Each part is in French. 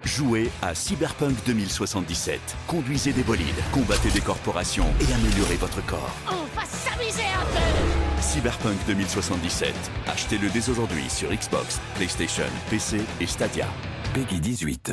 Jouez à Cyberpunk 2077. Conduisez des bolides, combattez des corporations et améliorez votre corps. On va s'amuser un peu. Cyberpunk 2077. Achetez-le dès aujourd'hui sur Xbox, PlayStation, PC et Stadia. Peggy 18.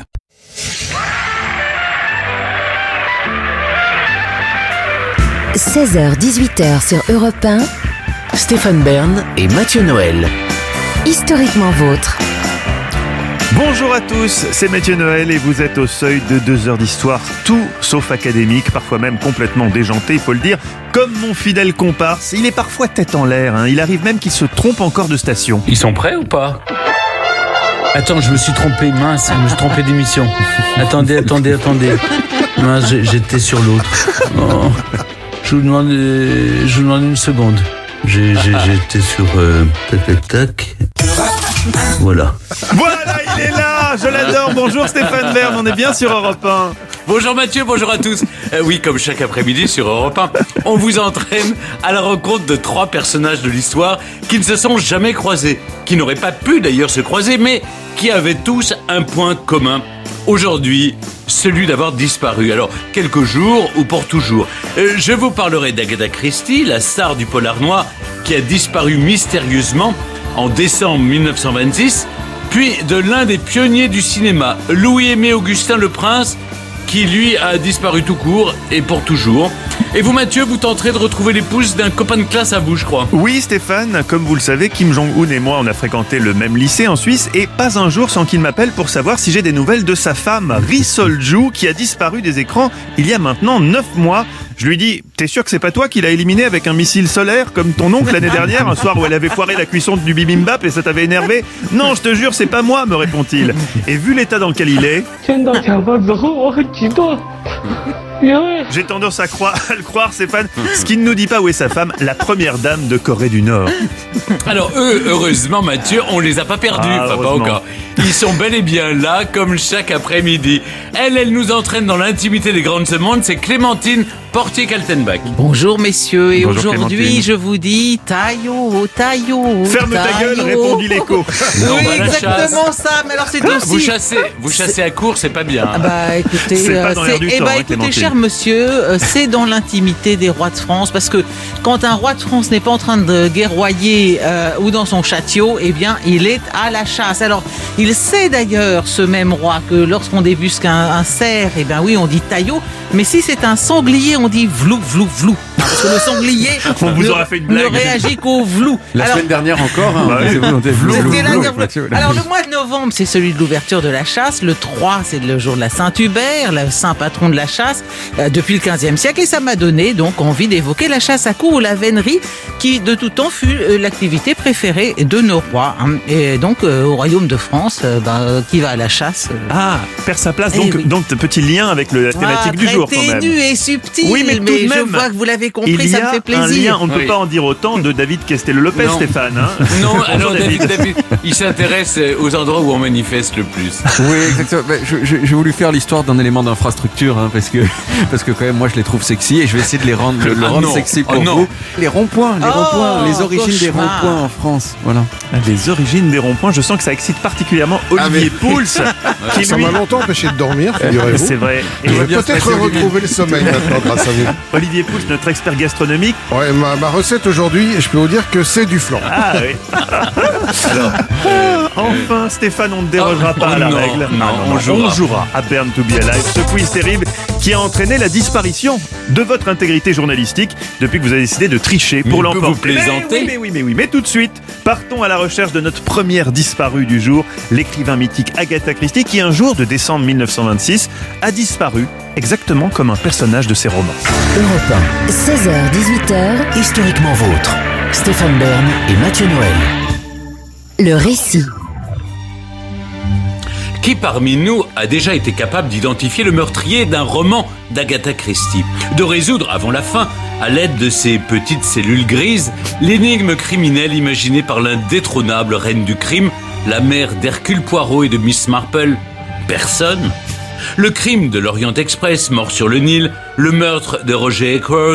« 16h-18h sur Europe 1, Stéphane Bern et Mathieu Noël. Historiquement vôtre. Bonjour à tous, c'est Mathieu Noël et vous êtes au seuil de 2 heures d'histoire, tout sauf académique, parfois même complètement déjanté, il faut le dire. Comme mon fidèle comparse, il est parfois tête en l'air, il arrive même qu'il se trompe encore de station. Ils sont prêts ou pas ? Attends, je me suis trompé, mince, je me suis trompé d'émission. Attendez. Mince, j'étais sur l'autre. Oh. Je vous demande une seconde. J'étais sur tac. Voilà, il est là, je l'adore. Bonjour Stéphane Bern, on est bien sur Europe 1. Bonjour Mathieu, bonjour à tous. Oui, comme chaque après-midi sur Europe 1, on vous entraîne à la rencontre de 3 personnages de l'histoire qui ne se sont jamais croisés, qui n'auraient pas pu d'ailleurs se croiser, mais qui avaient tous un point commun. Aujourd'hui, celui d'avoir disparu. Alors, quelques jours ou pour toujours. Je vous parlerai d'Agatha Christie, la star du polar noir, qui a disparu mystérieusement en décembre 1926, puis de l'un des pionniers du cinéma, Louis-Aimé Augustin Le Prince, qui lui a disparu tout court et pour toujours. Et vous Mathieu, vous tenterez de retrouver l'épouse d'un copain de classe à vous, je crois. Oui Stéphane, comme vous le savez, Kim Jong-un et moi on a fréquenté le même lycée en Suisse et pas un jour sans qu'il m'appelle pour savoir si j'ai des nouvelles de sa femme, Ri Sol-ju, qui a disparu des écrans il y a maintenant 9 mois. Je lui dis, t'es sûr que c'est pas toi qui l'as éliminé avec un missile solaire comme ton oncle l'année dernière, un soir où elle avait foiré la cuisson du bibimbap et ça t'avait énervé? Non, je te jure, c'est pas moi, me répond-il. Et vu l'état dans lequel il est, j'ai tendance à le croire, Stéphane. Ce qui ne nous dit pas où est sa femme, la première dame de Corée du Nord. Alors heureusement Mathieu, on les a pas perdus, pas encore. Ils sont bel et bien là, comme chaque après-midi. Elle nous entraîne dans l'intimité des grandes mondes, c'est Clémentine Portier-Kaltenbach. Bonjour messieurs, et Bonjour, aujourd'hui Clémentine. je vous dis taillot. Ferme ta gueule, répondit l'écho. Non, Oui, bah, la exactement ça, mais alors c'est aussi... Vous chassez à court, c'est pas bien. Ah bah écoutez, C'est pas dans l'air du temps, écoutez Clémentine. cher monsieur, c'est dans l'intimité des rois de France, parce que quand un roi de France n'est pas en train de guerroyer ou dans son château, eh bien il est à la chasse. Alors il sait d'ailleurs, ce même roi, que lorsqu'on débusque un cerf, eh bien oui on dit taillot, mais si c'est un sanglier on dit vlou. Parce que le sanglier On vous aura fait une blague. ne réagit qu'au vlou. La Alors, semaine dernière encore, Bah oui. c'est vous, on était c'était la dernière fois. Alors le mois de novembre, c'est celui de l'ouverture de la chasse. Le 3, c'est le jour de la Saint-Hubert, le saint patron de la chasse, depuis le 15e siècle. Et ça m'a donné donc envie d'évoquer la chasse à courre ou la vénerie, qui de tout temps fut l'activité préférée de nos rois. Et donc au royaume de France, qui va à la chasse Perd sa place, Eh oui. donc petit lien avec la thématique du jour quand très même. ténu et subtil, Oui, mais tout de je même, vois que vous l'avez Il compris, y ça me a fait un plaisir. lien, on ne peut Oui. pas en dire autant de David Castello-Lopez, Non. Stéphane. Non, Bonjour, alors David, il s'intéresse aux endroits où on manifeste le plus. Oui, exactement. J'ai voulu faire l'histoire d'un élément d'infrastructure, parce que quand même, moi, je les trouve sexy et je vais essayer de le rendre non. sexy pour Oh non. vous. Les ronds-points, les origines des cauchemar. ronds-points en France. Voilà. Les origines des ronds-points, je sens que ça excite particulièrement Olivier Pouls, qui Ça lui... m'a longtemps empêché de dormir, figurez-vous. C'est vrai. Et Je vais bien se peut-être passer au début. retrouver le sommeil maintenant grâce à vous. Olivier Pouls, notre expert gastronomique. Ouais, ma recette aujourd'hui, je peux vous dire que c'est du flan. Ah oui. Enfin, Stéphane, on ne dérogera pas à la non, règle. non, Ah, on jouera. à Burn to be Alive, ce quiz terrible qui a entraîné la disparition de votre intégrité journalistique depuis que vous avez décidé de tricher pour Mais l'emporter. vous plaisantez. Mais oui. Mais tout de suite, partons à la recherche de notre première disparue du jour, l'écrivain mythique Agatha Christie, qui un jour de décembre 1926 a disparu exactement comme un personnage de ses romans. Europe 1, 16h-18h, Historiquement vôtre. Stéphane Bern et Mathieu Noël. le récit. Qui parmi nous a déjà été capable d'identifier le meurtrier d'un roman d'Agatha Christie, de résoudre avant la fin, à l'aide de ces petites cellules grises, l'énigme criminelle imaginée par l'indétrônable reine du crime, la mère d'Hercule Poirot et de Miss Marple? Personne. Le crime de l'Orient Express, mort sur le Nil, le meurtre de Roger Ackroyd,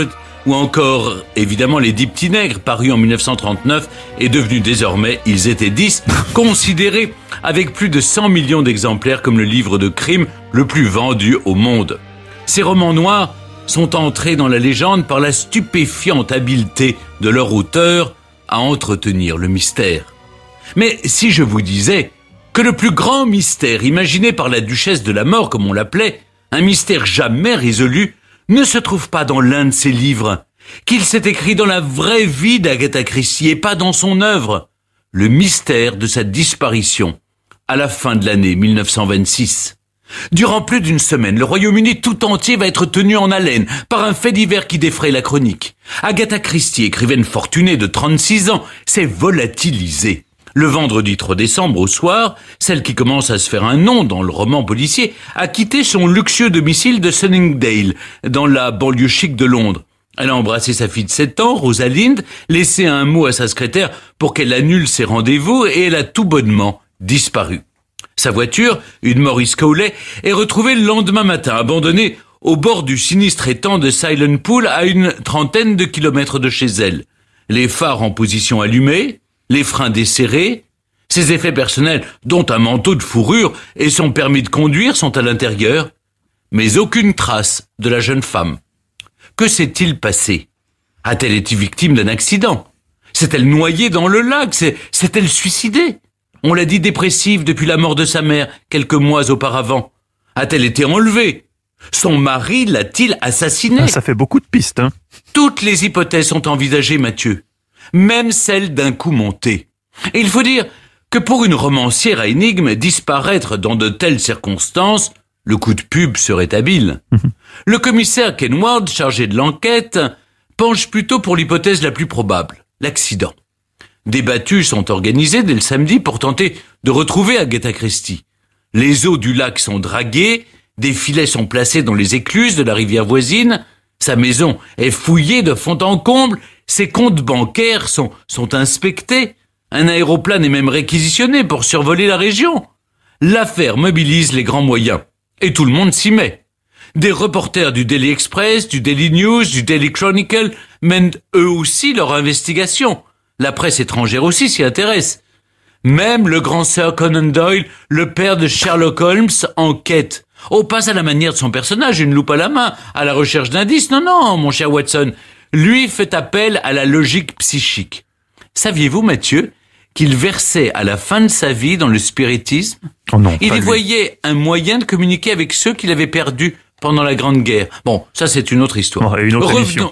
ou encore, évidemment, Les 10 petits nègres, paru en 1939 et devenu désormais, ils étaient 10, considéré avec plus de 100 millions d'exemplaires comme le livre de crime le plus vendu au monde. Ces romans noirs sont entrés dans la légende par la stupéfiante habileté de leur auteur à entretenir le mystère. Mais si je vous disais que le plus grand mystère imaginé par la duchesse de la mort, comme on l'appelait, un mystère jamais résolu, ne se trouve pas dans l'un de ses livres, qu'il s'est écrit dans la vraie vie d'Agatha Christie et pas dans son œuvre, le mystère de sa disparition à la fin de l'année 1926. Durant plus d'une semaine, le Royaume-Uni tout entier va être tenu en haleine par un fait divers qui défraie la chronique. Agatha Christie, écrivaine fortunée de 36 ans, s'est volatilisée. Le vendredi 3 décembre au soir, celle qui commence à se faire un nom dans le roman policier a quitté son luxueux domicile de Sunningdale, dans la banlieue chic de Londres. Elle a embrassé sa fille de 7 ans, Rosalind, laissé un mot à sa secrétaire pour qu'elle annule ses rendez-vous et elle a tout bonnement disparu. Sa voiture, une Morris Cowley, est retrouvée le lendemain matin, abandonnée au bord du sinistre étang de Silent Pool à une trentaine de kilomètres de chez elle. Les phares en position allumée, les freins desserrés, ses effets personnels, dont un manteau de fourrure et son permis de conduire, sont à l'intérieur, mais aucune trace de la jeune femme. Que s'est-il passé? A-t-elle été victime d'un accident? S'est-elle noyée dans le lac? S'est-elle suicidée? On l'a dit dépressive depuis la mort de sa mère, quelques mois auparavant. A-t-elle été enlevée? Son mari l'a-t-il assassinée? Ça fait beaucoup de pistes, hein. Toutes les hypothèses sont envisagées, Mathieu. Même celle d'un coup monté. Et il faut dire que pour une romancière à énigmes, disparaître dans de telles circonstances, le coup de pub serait habile. Le commissaire Kenward, chargé de l'enquête, penche plutôt pour l'hypothèse la plus probable, l'accident. Des battues sont organisées dès le samedi pour tenter de retrouver Agatha Christie. Les eaux du lac sont draguées, des filets sont placés dans les écluses de la rivière voisine, sa maison est fouillée de fond en comble, ses comptes bancaires sont inspectés, un aéroplane est même réquisitionné pour survoler la région. L'affaire mobilise les grands moyens, et tout le monde s'y met. Des reporters du Daily Express, du Daily News, du Daily Chronicle mènent eux aussi leur investigation. La presse étrangère aussi s'y intéresse. Même le grand Sir Conan Doyle, le père de Sherlock Holmes, enquête. Oh, pas à la manière de son personnage, une loupe à la main, à la recherche d'indices. Non, mon cher Watson. Lui fait appel à la logique psychique. Saviez-vous, Mathieu, qu'il versait à la fin de sa vie dans le spiritisme? Oh non, il pas y lui. voyait un moyen de communiquer avec ceux qu'il avait perdus pendant la Grande Guerre. Bon, ça c'est une autre histoire. Ouais, une autre émission.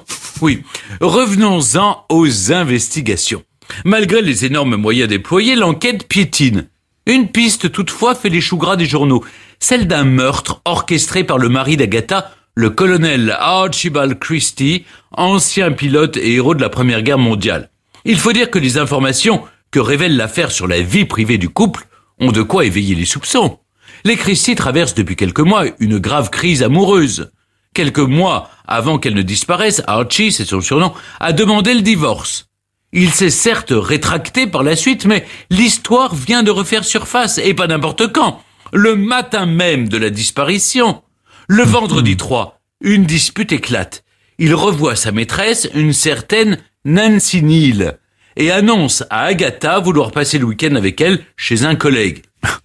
Revenons-en aux investigations. Malgré les énormes moyens déployés, l'enquête piétine. Une piste toutefois fait les choux gras des journaux, celle d'un meurtre orchestré par le mari d'Agatha, le colonel Archibald Christie, ancien pilote et héros de la Première Guerre mondiale. Il faut dire que les informations que révèle l'affaire sur la vie privée du couple ont de quoi éveiller les soupçons. Les Christie traversent depuis quelques mois une grave crise amoureuse. Quelques mois avant qu'elle ne disparaisse, Archie, c'est son surnom, a demandé le divorce. Il s'est certes rétracté par la suite, mais l'histoire vient de refaire surface, et pas n'importe quand. Le matin même de la disparition, le vendredi 3, une dispute éclate. Il revoit sa maîtresse, une certaine Nancy Neal, et annonce à Agatha vouloir passer le week-end avec elle chez un collègue.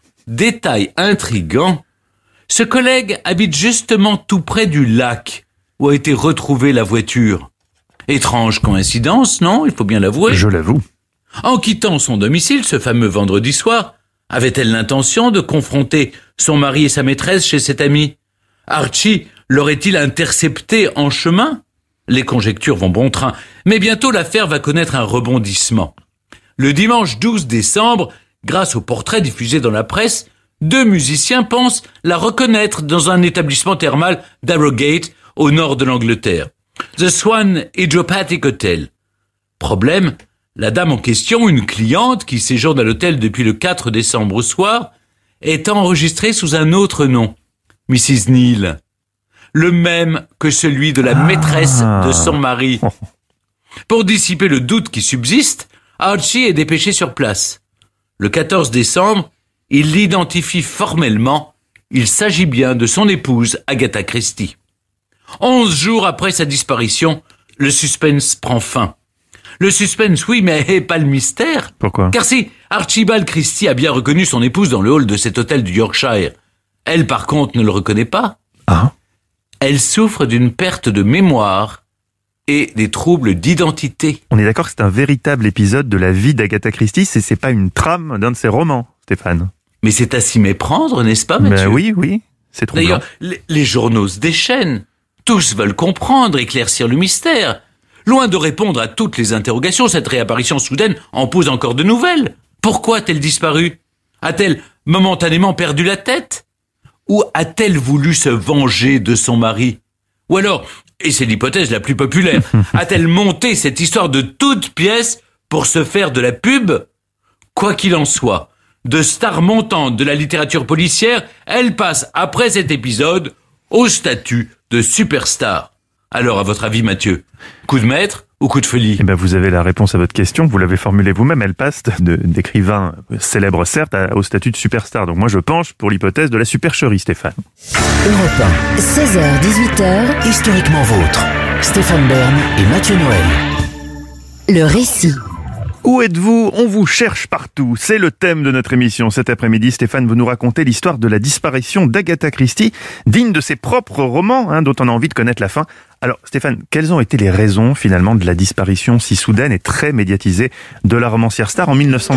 Détail intriguant, ce collègue habite justement tout près du lac où a été retrouvée la voiture. Étrange coïncidence, non? Il faut bien l'avouer. Je l'avoue. En quittant son domicile ce fameux vendredi soir, avait-elle l'intention de confronter son mari et sa maîtresse chez cet ami? Archie l'aurait-il intercepté en chemin? Les conjectures vont bon train, mais bientôt l'affaire va connaître un rebondissement. Le dimanche 12 décembre, grâce au portrait diffusé dans la presse, 2 musiciens pensent la reconnaître dans un établissement thermal d'Harrogate, au nord de l'Angleterre. The Swan Hydropathic Hotel. Problème, la dame en question, une cliente qui séjourne à l'hôtel depuis le 4 décembre au soir, est enregistrée sous un autre nom, Mrs. Neal. Le même que celui de la maîtresse de son mari. Pour dissiper le doute qui subsiste, Archie est dépêché sur place. Le 14 décembre, il l'identifie formellement. Il s'agit bien de son épouse, Agatha Christie. 11 jours après sa disparition, le suspense prend fin. Le suspense, oui, mais pas le mystère. Pourquoi ? Car si Archibald Christie a bien reconnu son épouse dans le hall de cet hôtel du Yorkshire, elle, par contre, ne le reconnaît pas. Ah. Elle souffre d'une perte de mémoire et des troubles d'identité. On est d'accord que c'est un véritable épisode de la vie d'Agatha Christie, c'est pas une trame d'un de ses romans, Stéphane. Mais c'est à s'y méprendre, n'est-ce pas, Mathieu ? Oui, c'est troublant. D'ailleurs, les journaux se déchaînent. Tous veulent comprendre, éclaircir le mystère. Loin de répondre à toutes les interrogations, cette réapparition soudaine en pose encore de nouvelles. Pourquoi a-t-elle disparu ? A-t-elle momentanément perdu la tête ? Ou a-t-elle voulu se venger de son mari ? Ou alors, et c'est l'hypothèse la plus populaire, a-t-elle monté cette histoire de toutes pièces pour se faire de la pub ? Quoi qu'il en soit, de star montante de la littérature policière, elle passe après cet épisode au statut de superstar. Alors, à votre avis, Mathieu, coup de maître ou coup de folie ? Eh ben, vous avez la réponse à votre question, vous l'avez formulée vous-même, elle passe d'écrivain célèbre certes au statut de superstar. Donc moi je penche pour l'hypothèse de la supercherie, Stéphane. Europe 1, 16h-18h, Historiquement vôtre. Stéphane Bern et Mathieu Noël. Le récit. Où êtes-vous ? On vous cherche partout. C'est le thème de notre émission. Cet après-midi, Stéphane, vous nous racontez l'histoire de la disparition d'Agatha Christie, digne de ses propres romans, dont on a envie de connaître la fin. Alors, Stéphane, quelles ont été les raisons, finalement, de la disparition si soudaine et très médiatisée de la romancière star en 1926 ?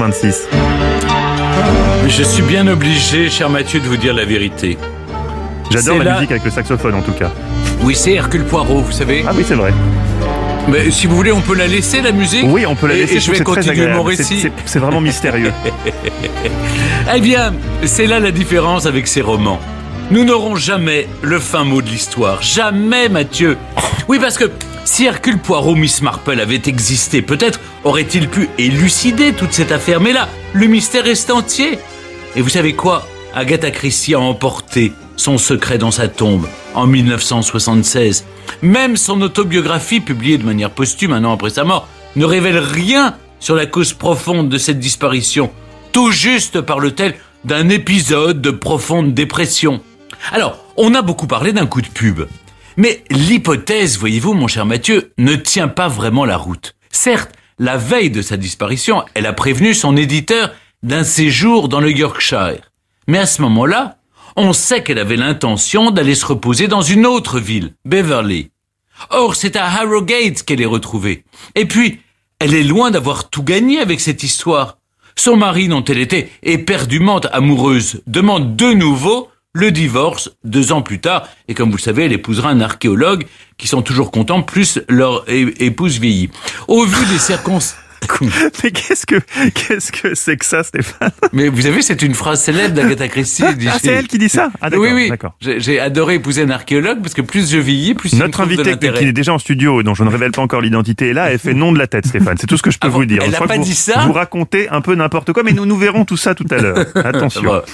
Je suis bien obligé, cher Mathieu, de vous dire la vérité. J'adore C'est la musique avec le saxophone, en tout cas. Oui, c'est Hercule Poirot, vous savez. Ah oui, c'est vrai. Mais si vous voulez, on peut la laisser, la musique ? Oui, on peut la laisser. Et je vais continuer mon récit. C'est vraiment mystérieux. Eh bien, c'est là la différence avec ces romans. Nous n'aurons jamais le fin mot de l'histoire. Jamais, Mathieu. Oui, parce que si Hercule Poirot, Miss Marple avait existé, peut-être aurait-il pu élucider toute cette affaire. Mais là, le mystère reste entier. Et vous savez quoi ? Agatha Christie a emporté son secret dans sa tombe en 1976. Même son autobiographie, publiée de manière posthume un an après sa mort, ne révèle rien sur la cause profonde de cette disparition. Tout juste parle-t-elle d'un épisode de profonde dépression. Alors, on a beaucoup parlé d'un coup de pub. Mais l'hypothèse, voyez-vous, mon cher Mathieu, ne tient pas vraiment la route. Certes, la veille de sa disparition, elle a prévenu son éditeur d'un séjour dans le Yorkshire. Mais à ce moment-là, on sait qu'elle avait l'intention d'aller se reposer dans une autre ville, Beverly. Or, c'est à Harrogate qu'elle est retrouvée. Et puis, elle est loin d'avoir tout gagné avec cette histoire. Son mari, dont elle était éperdument amoureuse, demande de nouveau le divorce 2 ans plus tard. Et comme vous le savez, elle épousera un archéologue qui sont toujours contents, plus leur épouse vieillit. Au vu des circonstances... Mais qu'est-ce que c'est que ça, Stéphane ? Mais vous savez, c'est une phrase célèbre d'Agatha Christie. Ah, c'est elle qui dit ça ? Ah, d'accord, oui. D'accord. J'ai adoré épouser un archéologue parce que plus je vieillis, plus notre invité qui est déjà en studio et dont je ne révèle pas encore l'identité est là, elle fait non de la tête, Stéphane. C'est tout ce que je peux vous dire. Elle n'a pas dit ça ? Vous racontez un peu n'importe quoi, mais nous verrons tout ça tout à l'heure. Attention. Bon,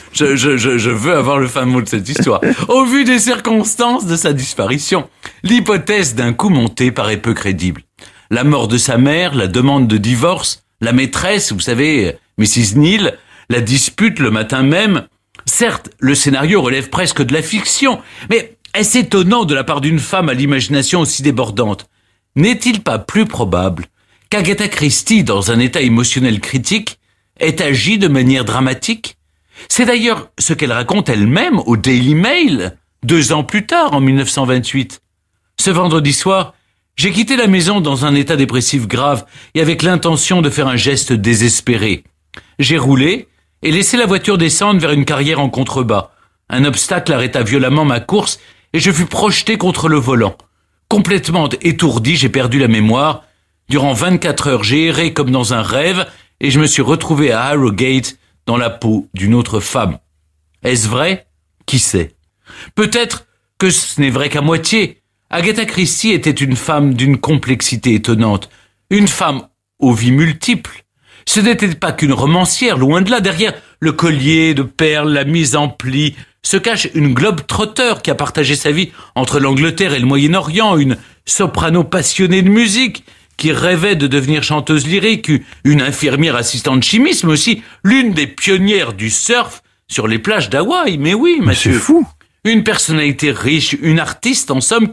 je veux avoir le fin mot de cette histoire. Au vu des circonstances de sa disparition, l'hypothèse d'un coup monté paraît peu crédible. La mort de sa mère, la demande de divorce, la maîtresse, vous savez, Mrs. Neal, la dispute le matin même. Certes, le scénario relève presque de la fiction, mais est-ce étonnant de la part d'une femme à l'imagination aussi débordante ? N'est-il pas plus probable qu'Agatha Christie, dans un état émotionnel critique, ait agi de manière dramatique ? C'est d'ailleurs ce qu'elle raconte elle-même au Daily Mail, 2 ans plus tard, en 1928. Ce vendredi soir, j'ai quitté la maison dans un état dépressif grave et avec l'intention de faire un geste désespéré. J'ai roulé et laissé la voiture descendre vers une carrière en contrebas. Un obstacle arrêta violemment ma course et je fus projeté contre le volant. Complètement étourdi, j'ai perdu la mémoire. Durant 24 heures, j'ai erré comme dans un rêve et je me suis retrouvé à Harrogate dans la peau d'une autre femme. Est-ce vrai ? Qui sait ? Peut-être que ce n'est vrai qu'à moitié. Agatha Christie était une femme d'une complexité étonnante, une femme aux vies multiples. Ce n'était pas qu'une romancière, loin de là. Derrière le collier de perles, la mise en pli, se cache une globe-trotter qui a partagé sa vie entre l'Angleterre et le Moyen-Orient, une soprano passionnée de musique qui rêvait de devenir chanteuse lyrique, une infirmière assistante chimiste, mais aussi l'une des pionnières du surf sur les plages d'Hawaï. Mais oui, Mathieu. C'est fou. Une personnalité riche, une artiste en somme qui,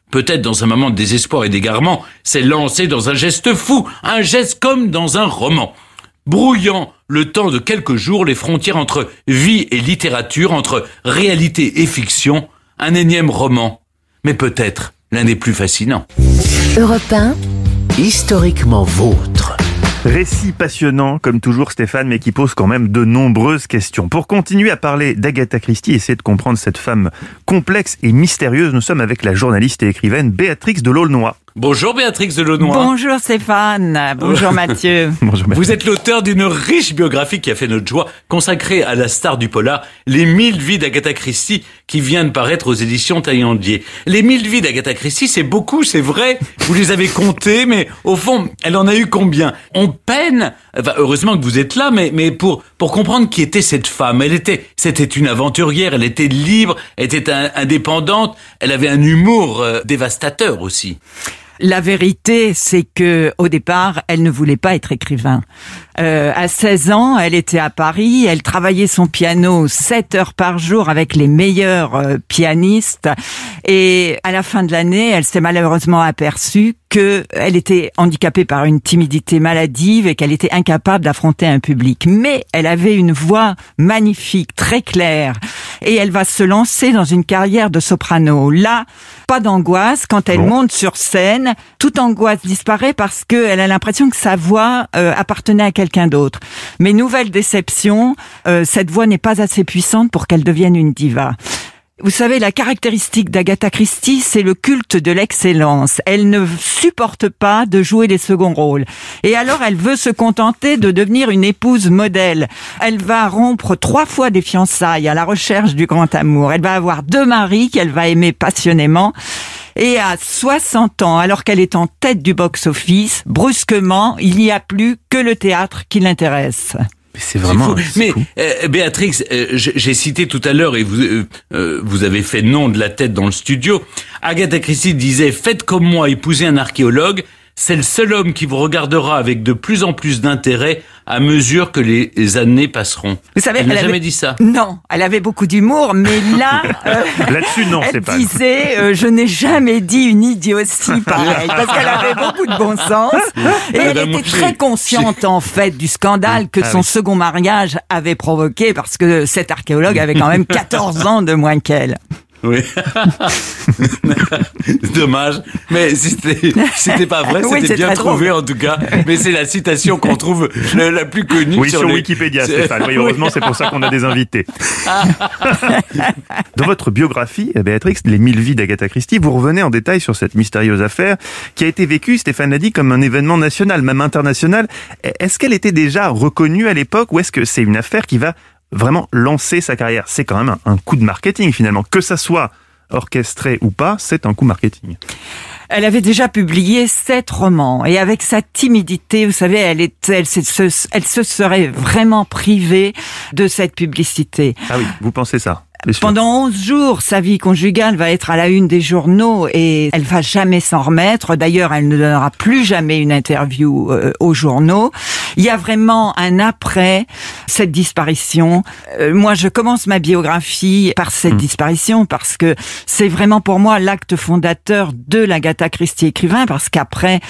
peut-être dans un moment de désespoir et d'égarement, s'est lancée dans un geste fou, un geste comme dans un roman. Brouillant le temps de quelques jours les frontières entre vie et littérature, entre réalité et fiction, un énième roman, mais peut-être l'un des plus fascinants. Europe 1, historiquement vôtre. Récit passionnant, comme toujours Stéphane, mais qui pose quand même de nombreuses questions. Pour continuer à parler d'Agatha Christie, essayer de comprendre cette femme complexe et mystérieuse, nous sommes avec la journaliste et écrivaine Béatrix de l'Aulnoy. Bonjour Béatrix de l'Aulnoy. Bonjour Stéphane, bonjour Mathieu. Bonjour, Vous êtes l'auteur d'une riche biographie qui a fait notre joie, consacrée à la star du polar, Les 1000 vies d'Agatha Christie, qui vient de paraître aux éditions Taillandier. Les 1000 vies d'Agatha Christie, c'est beaucoup, c'est vrai, vous les avez comptées, mais au fond, elle en a eu combien? On peine, enfin, heureusement que vous êtes là, mais pour comprendre qui était cette femme. C'était une aventurière, elle était libre, elle était indépendante, elle avait un humour dévastateur aussi. La vérité, c'est que au départ, elle ne voulait pas être écrivain. À 16 ans, elle était à Paris, elle travaillait son piano 7 heures par jour avec les meilleurs pianistes. Et à la fin de l'année, elle s'est malheureusement aperçue qu'elle était handicapée par une timidité maladive et qu'elle était incapable d'affronter un public. Mais elle avait une voix magnifique, très claire. Et elle va se lancer dans une carrière de soprano. Là, pas d'angoisse. Quand elle monte sur scène, toute angoisse disparaît parce qu'elle a l'impression que sa voix appartenait à quelqu'un d'autre. Mais nouvelle déception, cette voix n'est pas assez puissante pour qu'elle devienne une diva. Vous savez, la caractéristique d'Agatha Christie, c'est le culte de l'excellence. Elle ne supporte pas de jouer des seconds rôles. Et alors, elle veut se contenter de devenir une épouse modèle. Elle va rompre 3 fois des fiançailles à la recherche du grand amour. Elle va avoir 2 maris qu'elle va aimer passionnément. Et à 60 ans, alors qu'elle est en tête du box-office, brusquement, il n'y a plus que le théâtre qui l'intéresse. Mais c'est vraiment... Mais Béatrix, j'ai cité tout à l'heure, et vous avez fait nom de la tête dans le studio, Agatha Christie disait « Faites comme moi, épousez un archéologue, c'est le seul homme qui vous regardera avec de plus en plus d'intérêt à mesure que les années passeront. » Vous savez, elle n'a jamais dit ça. Non, elle avait beaucoup d'humour, mais là, là-dessus, non, elle c'est pas. disait je n'ai jamais dit une idiotie pareille, parce qu'elle avait beaucoup de bon sens et elle était très consciente en fait du scandale que son second mariage avait provoqué, parce que cet archéologue avait quand même 14 ans de moins qu'elle. Oui. Dommage. Mais c'était pas vrai, Oui, c'était bien trouvé drôle. en tout cas. Mais c'est la citation qu'on trouve la plus connue. Oui, sur Wikipédia, Stéphane. Oui, heureusement, c'est pour ça qu'on a des invités. Dans votre biographie, Béatrix, Les 1000 vies d'Agatha Christie, vous revenez en détail sur cette mystérieuse affaire qui a été vécue, Stéphane l'a dit, comme un événement national, même international. Est-ce qu'elle était déjà reconnue à l'époque, ou est-ce que c'est une affaire qui va vraiment lancer sa carrière? C'est quand même un coup de marketing finalement. Que ça soit orchestré ou pas, c'est un coup marketing. Elle avait déjà publié 7 romans et avec sa timidité, vous savez, elle se serait vraiment privée de cette publicité. Ah oui, vous pensez ça? Pendant 11 jours, sa vie conjugale va être à la une des journaux et elle va jamais s'en remettre. D'ailleurs, elle ne donnera plus jamais une interview aux journaux. Il y a vraiment un après cette disparition. Moi, je commence ma biographie par cette disparition parce que c'est vraiment pour moi l'acte fondateur de l'Agatha Christie écrivain, parce qu'après,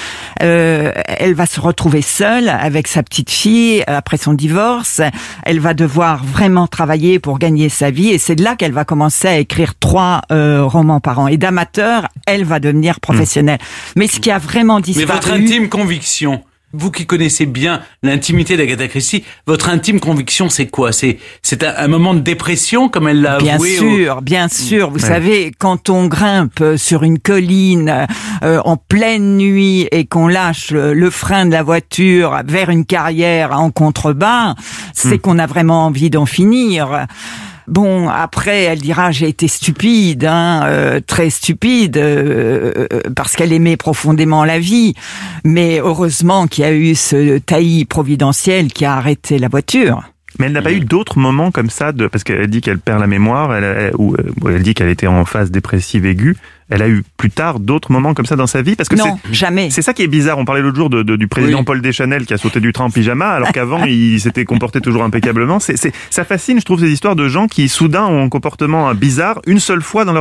elle va se retrouver seule avec sa petite fille après son divorce. Elle va devoir vraiment travailler pour gagner sa vie et c'est là qu'elle va commencer à écrire 3 romans par an. Et d'amateur, elle va devenir professionnelle. Mais ce qui a vraiment disparu... Mais votre intime conviction, vous qui connaissez bien l'intimité d'Agatha Christie, votre intime conviction, c'est quoi? C'est un moment de dépression, comme elle l'a avoué? Bien sûr. Vous savez, quand on grimpe sur une colline en pleine nuit et qu'on lâche le frein de la voiture vers une carrière en contrebas, c'est qu'on a vraiment envie d'en finir. Bon, après, elle dira j'ai été stupide, très stupide, parce qu'elle aimait profondément la vie. Mais heureusement qu'il y a eu ce taillis providentiel qui a arrêté la voiture. Mais elle n'a pas eu d'autres moments comme ça, parce qu'elle dit qu'elle perd la mémoire, ou elle dit qu'elle était en phase dépressive aiguë. Elle a eu plus tard d'autres moments comme ça dans sa vie, parce que non, jamais. C'est ça qui est bizarre. On parlait l'autre jour du président Paul Deschanel qui a sauté du train en pyjama, alors qu'avant il s'était comporté toujours impeccablement. Ça fascine, je trouve, ces histoires de gens qui soudain ont un comportement bizarre une seule fois dans leur vie.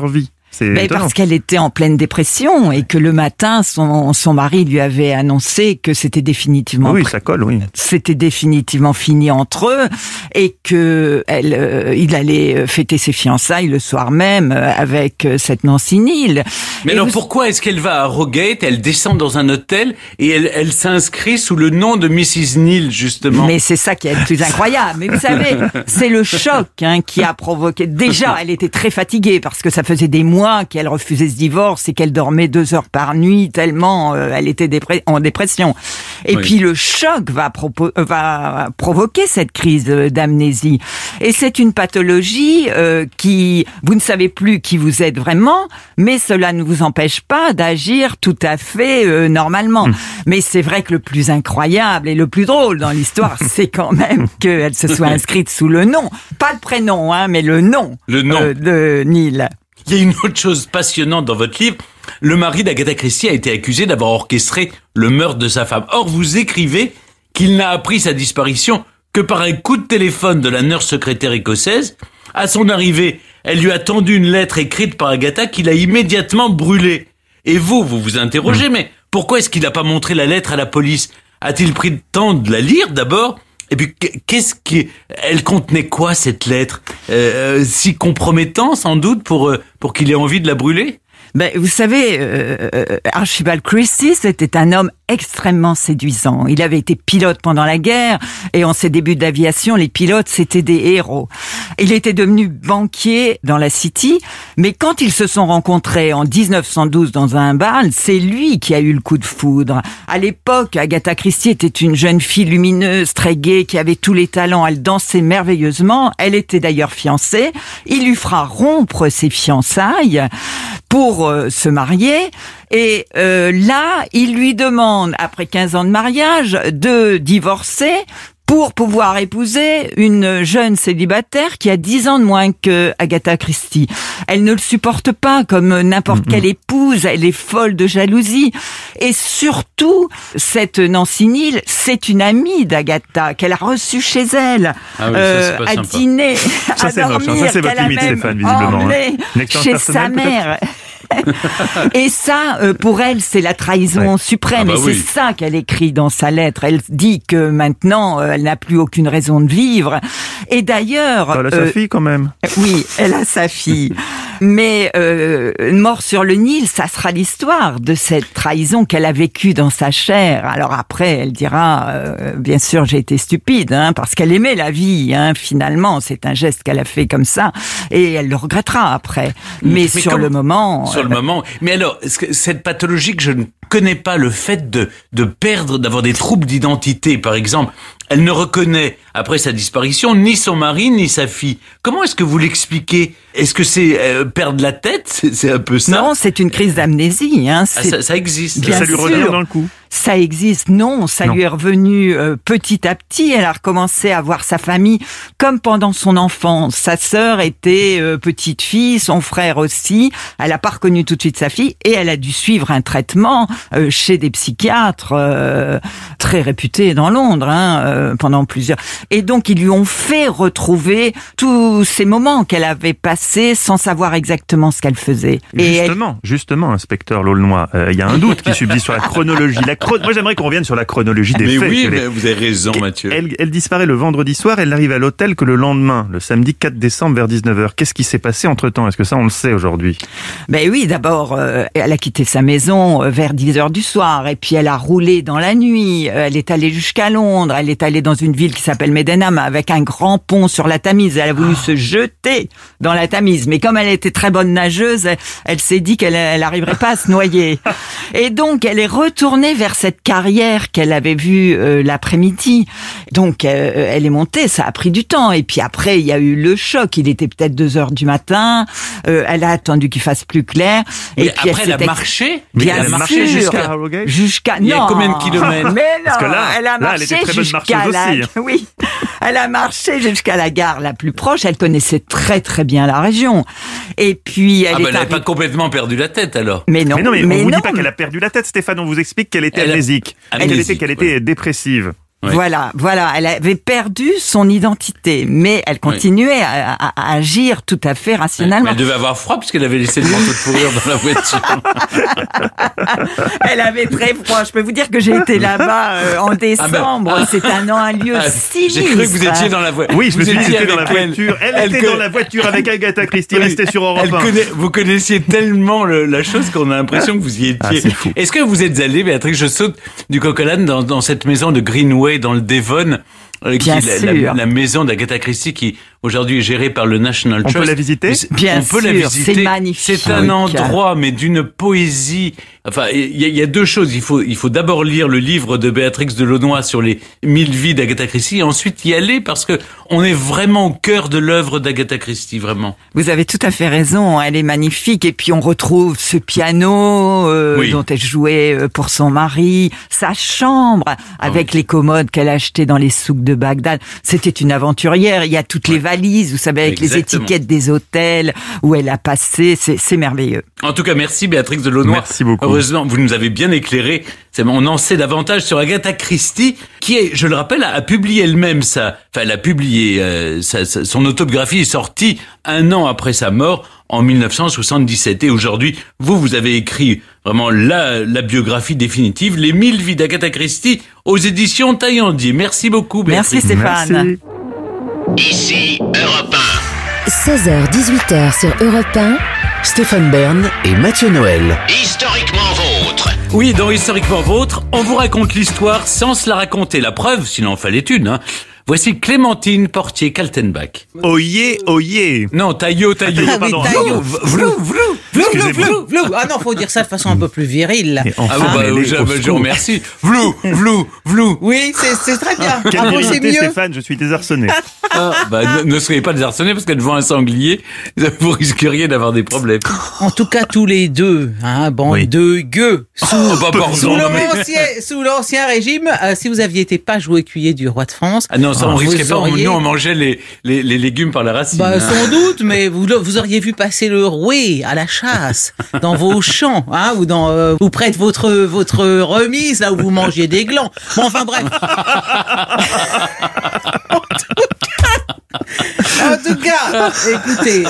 C'est étonnant. Parce qu'elle était en pleine dépression et que le matin, son mari lui avait annoncé que c'était définitivement ça colle, oui. C'était définitivement fini entre eux et que il allait fêter ses fiançailles le soir même avec cette Nancy Neal. Mais alors pourquoi est-ce qu'elle va à Rogate, elle descend dans un hôtel et elle s'inscrit sous le nom de Mrs. Neal, justement? Mais c'est ça qui est le plus incroyable. Mais vous savez, c'est le choc qui a provoqué. Déjà, elle était très fatiguée parce que ça faisait des mois qu'elle refusait ce divorce et qu'elle dormait 2 heures par nuit tellement elle était en dépression. Et puis le choc va provoquer cette crise d'amnésie. Et c'est une pathologie qui, vous ne savez plus qui vous êtes vraiment, mais cela ne vous empêche pas d'agir tout à fait normalement. Mais c'est vrai que le plus incroyable et le plus drôle dans l'histoire, c'est quand même qu'elle se soit inscrite sous le nom, pas le prénom, mais le nom de Neal. Il y a une autre chose passionnante dans votre livre. Le mari d'Agatha Christie a été accusé d'avoir orchestré le meurtre de sa femme. Or, vous écrivez qu'il n'a appris sa disparition que par un coup de téléphone de la nurse secrétaire écossaise. À son arrivée, elle lui a tendu une lettre écrite par Agatha qu'il a immédiatement brûlée. Et vous vous interrogez, mais pourquoi est-ce qu'il n'a pas montré la lettre à la police? A-t-il pris le temps de la lire d'abord? Et puis, elle contenait quoi, cette lettre? Si compromettant, sans doute, pour qu'il ait envie de la brûler? Vous savez, Archibald Christie, c'était un homme extrêmement séduisant. Il avait été pilote pendant la guerre et en ses débuts d'aviation, les pilotes, c'était des héros. Il était devenu banquier dans la City, mais quand ils se sont rencontrés en 1912 dans un bal, c'est lui qui a eu le coup de foudre. À l'époque, Agatha Christie était une jeune fille lumineuse, très gaie, qui avait tous les talents. Elle dansait merveilleusement. Elle était d'ailleurs fiancée. Il lui fera rompre ses fiançailles pour se marier. Et là, il lui demande, après 15 ans de mariage, de divorcer pour pouvoir épouser une jeune célibataire qui a 10 ans de moins que Agatha Christie. Elle ne le supporte pas comme n'importe quelle épouse, elle est folle de jalousie. Et surtout, cette Nancy Neal, c'est une amie d'Agatha qu'elle a reçue chez elle, à dîner, à dormir, ça c'est votre limite, Stéphane, visiblement. Chez sa mère. Et ça, pour elle, c'est la trahison suprême. Et c'est ça qu'elle écrit dans sa lettre. Elle dit que maintenant, elle n'a plus aucune raison de vivre. Et d'ailleurs... Elle a sa fille quand même. Oui, elle a sa fille. Mais Mort sur le Nil, ça sera l'histoire de cette trahison qu'elle a vécue dans sa chair. Alors après, elle dira, bien sûr, j'ai été stupide, parce qu'elle aimait la vie. Finalement, c'est un geste qu'elle a fait comme ça, et elle le regrettera après. Mais sur le moment... Sur le moment. Mais alors, cette pathologie que je ne connais pas, le fait de perdre, d'avoir des troubles d'identité, par exemple, elle ne reconnaît, après sa disparition, ni son mari, ni sa fille. Comment est-ce que vous l'expliquez? Est-ce que c'est perdre la tête? C'est un peu ça? Non, c'est une crise d'amnésie. Ça existe. Bien ça lui revient dans le coup. Ça existe, non, lui est revenu petit à petit. Elle a recommencé à voir sa famille comme pendant son enfance. Sa sœur était petite fille, son frère aussi. Elle n'a pas reconnu tout de suite sa fille et elle a dû suivre un traitement chez des psychiatres très réputés dans Londres pendant plusieurs. Et donc ils lui ont fait retrouver tous ces moments qu'elle avait passés sans savoir exactement ce qu'elle faisait. Justement, inspecteur Laulnoy, il y a un doute qui subsiste sur la chronologie. Moi, j'aimerais qu'on revienne sur la chronologie des faits. Mais oui, vous avez raison, Mathieu. Elle disparaît le vendredi soir, elle n'arrive à l'hôtel que le lendemain, le samedi 4 décembre vers 19h. Qu'est-ce qui s'est passé entre-temps? Est-ce que ça, on le sait aujourd'hui? Oui, d'abord, elle a quitté sa maison vers 10h du soir, et puis elle a roulé dans la nuit. Elle est allée jusqu'à Londres, elle est allée dans une ville qui s'appelle Meddenham, avec un grand pont sur la Tamise. Elle a voulu se jeter dans la Tamise, mais comme elle était très bonne nageuse, elle s'est dit qu'elle n'arriverait pas à se noyer. Et donc, elle est retournée vers cette carrière qu'elle avait vue l'après-midi. Donc, elle est montée, ça a pris du temps. Et puis après, il y a eu le choc. Il était peut-être 2h du matin. Elle a attendu qu'il fasse plus clair. Et puis après, elle a marché. Bien sûr. Jusqu'à... Il y a combien de kilomètres? Mais non, parce que là, elle a marché elle était très bonne jusqu'à marcheuse aussi. Oui, elle a marché jusqu'à la gare la plus proche. Elle connaissait très très bien la région. Et puis elle n'avait pas complètement perdu la tête alors. Mais on vous dit pas qu'elle a perdu la tête, Stéphane. On vous explique qu'elle était amnésique, qu'elle était dépressive. Ouais. Voilà. Elle avait perdu son identité, mais elle continuait à agir tout à fait rationnellement. Mais elle devait avoir froid puisqu'elle avait laissé le manteau de fourrure dans la voiture. Elle avait très froid. Je peux vous dire que j'ai été là-bas en décembre. C'est un lieu sinistre. J'ai cru que vous étiez dans la voiture. Oui, je me suis dit qu'elle était dans la voiture. Elle était dans la voiture avec Agatha Christie. Restez sur Europe 1. Vous connaissiez tellement la chose qu'on a l'impression que vous y étiez. C'est fou. Est-ce que vous êtes allé, Béatrix, je saute du coq à l'âne dans cette maison de Greenway dans le Devon, qui est la maison d'Agatha Christie qui aujourd'hui est gérée par le National Trust. On peut la visiter? Bien sûr, c'est magnifique. C'est un endroit, mais d'une poésie. Enfin, il y a deux choses. Il faut d'abord lire le livre de Béatrix de Launois sur les 1000 vies d'Agatha Christie et ensuite y aller parce que on est vraiment au cœur de l'œuvre d'Agatha Christie, vraiment. Vous avez tout à fait raison. Elle est magnifique. Et puis on retrouve ce piano dont elle jouait pour son mari, sa chambre avec les commodes qu'elle a achetées dans les souks de Bagdad. C'était une aventurière. Il y a toutes les valises, vous savez, avec les étiquettes des hôtels où elle a passé. C'est merveilleux. En tout cas, merci Béatrix de Launois. Merci beaucoup. Heureusement, vous nous avez bien éclairé. On en sait davantage sur Agatha Christie, qui est, je le rappelle, a publié elle-même son autobiographie est sortie 1 an après sa mort, en 1977. Et aujourd'hui, vous avez écrit vraiment la biographie définitive, Les 1000 vies d'Agatha Christie, aux éditions Taillandier. Merci beaucoup, Béatrix. Merci Stéphane. Merci. Ici Europe 1. 16h-18h sur Europe 1. Stéphane Bern et Mathieu Noël. Historiquement vôtre. Oui, dans Historiquement Vôtre, on vous raconte l'histoire sans se la raconter. La preuve, s'il en fallait une, Voici Clémentine Portier-Kaltenbach. Oyez, oyez. Non, Taillot. Pardon. Vlou. Excusez-moi. Ah non, faut dire ça de façon un peu plus virile. Je remercie. Vlou. Oui, c'est très bien. Quelle Bravo, c'est vérité, mieux. Stéphane, je suis désarçonné. Ne soyez pas désarçonnés parce que devant un sanglier, vous risqueriez d'avoir des problèmes. En tout cas, tous les deux, bande de gueux. Sous l'ancien régime, si vous aviez été page ou écuyer du roi de France. Ah non, ça on risquait pas. Nous, on mangeait les légumes par la racine. Sans doute, mais vous auriez vu passer le rouet à la chasse dans vos champs, ou près de votre remise, là où vous mangiez des glands. Bon, enfin bref. En tout cas, écoutez,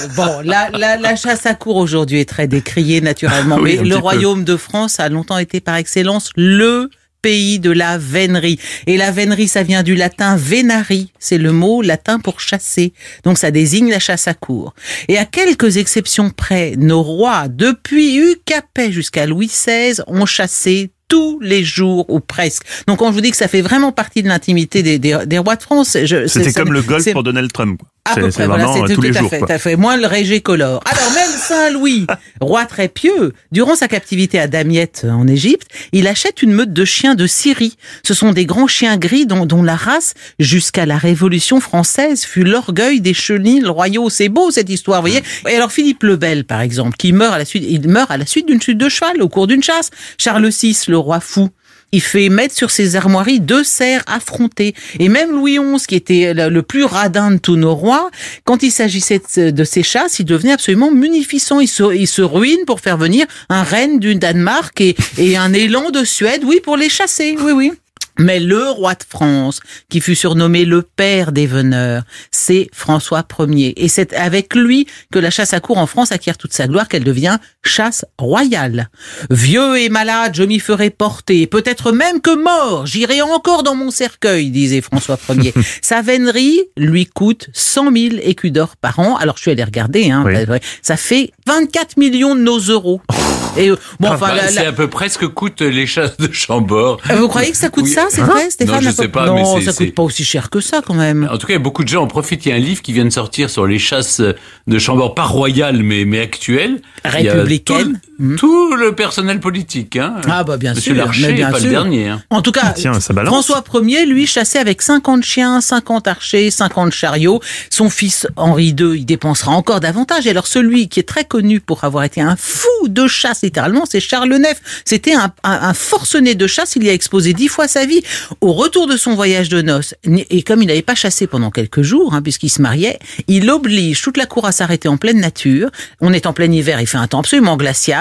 la chasse à courre aujourd'hui est très décriée naturellement, mais le royaume de France a longtemps été par excellence le pays de la vénerie. Et la vénerie, ça vient du latin venari, c'est le mot latin pour chasser. Donc ça désigne la chasse à courre. Et à quelques exceptions près, nos rois, depuis Hugh Capet jusqu'à Louis XVI, ont chassé tous les jours ou presque. Donc quand je vous dis que ça fait vraiment partie de l'intimité des rois de France, c'était comme le golf pour Donald Trump, quoi. À peu près, vraiment tous les jours. Tout à fait. Moins le régé colore. Alors même Saint-Louis, roi très pieux, durant sa captivité à Damiette en Égypte, il achète une meute de chiens de Syrie. Ce sont des grands chiens gris dont la race, jusqu'à la Révolution française, fut l'orgueil des chenilles royaux. C'est beau cette histoire, vous voyez. Et alors Philippe le Bel, par exemple, il meurt à la suite d'une chute de cheval au cours d'une chasse. Charles VI, le roi fou, il fait mettre sur ses armoiries 2 cerfs affrontés. Et même Louis XI, qui était le plus radin de tous nos rois, quand il s'agissait de ces chasses, il devenait absolument munificent. Il se ruine pour faire venir un renne du Danemark et un élan de Suède, pour les chasser. Oui. Mais le roi de France, qui fut surnommé le père des veneurs, c'est François Ier. Et c'est avec lui que la chasse à courre en France acquiert toute sa gloire, qu'elle devient chasse royale. Vieux et malade, je m'y ferai porter, peut-être même que mort, j'irai encore dans mon cercueil, disait François Ier. Sa vénerie lui coûte 100 000 écus d'or par an. Alors je suis allé regarder, ça fait 24 millions de nos euros. Et c'est à peu près ce que coûtent les chasses de Chambord. Vous croyez que ça coûte ça, c'est vrai, Stéphane? Non, je sais pas, non, mais ça coûte pas aussi cher que ça, quand même. En tout cas, beaucoup de gens en profitent. Il y a un livre qui vient de sortir sur les chasses de Chambord, pas royales, mais actuelles. Républicaines. Tout le personnel politique, Ah, bien Monsieur sûr. Larcher n'est pas le dernier, En tout cas, François Ier, lui, chassait avec 50 chiens, 50 archers, 50 chariots. Son fils Henri II, il dépensera encore davantage. Et alors, celui qui est très connu pour avoir été un fou de chasse, littéralement, c'est Charles IX. C'était un forcené de chasse. Il y a exposé 10 fois sa vie. Au retour de son voyage de noces, et comme il n'avait pas chassé pendant quelques jours, puisqu'il se mariait, il oblige toute la cour à s'arrêter en pleine nature. On est en plein hiver, il fait un temps absolument glacial.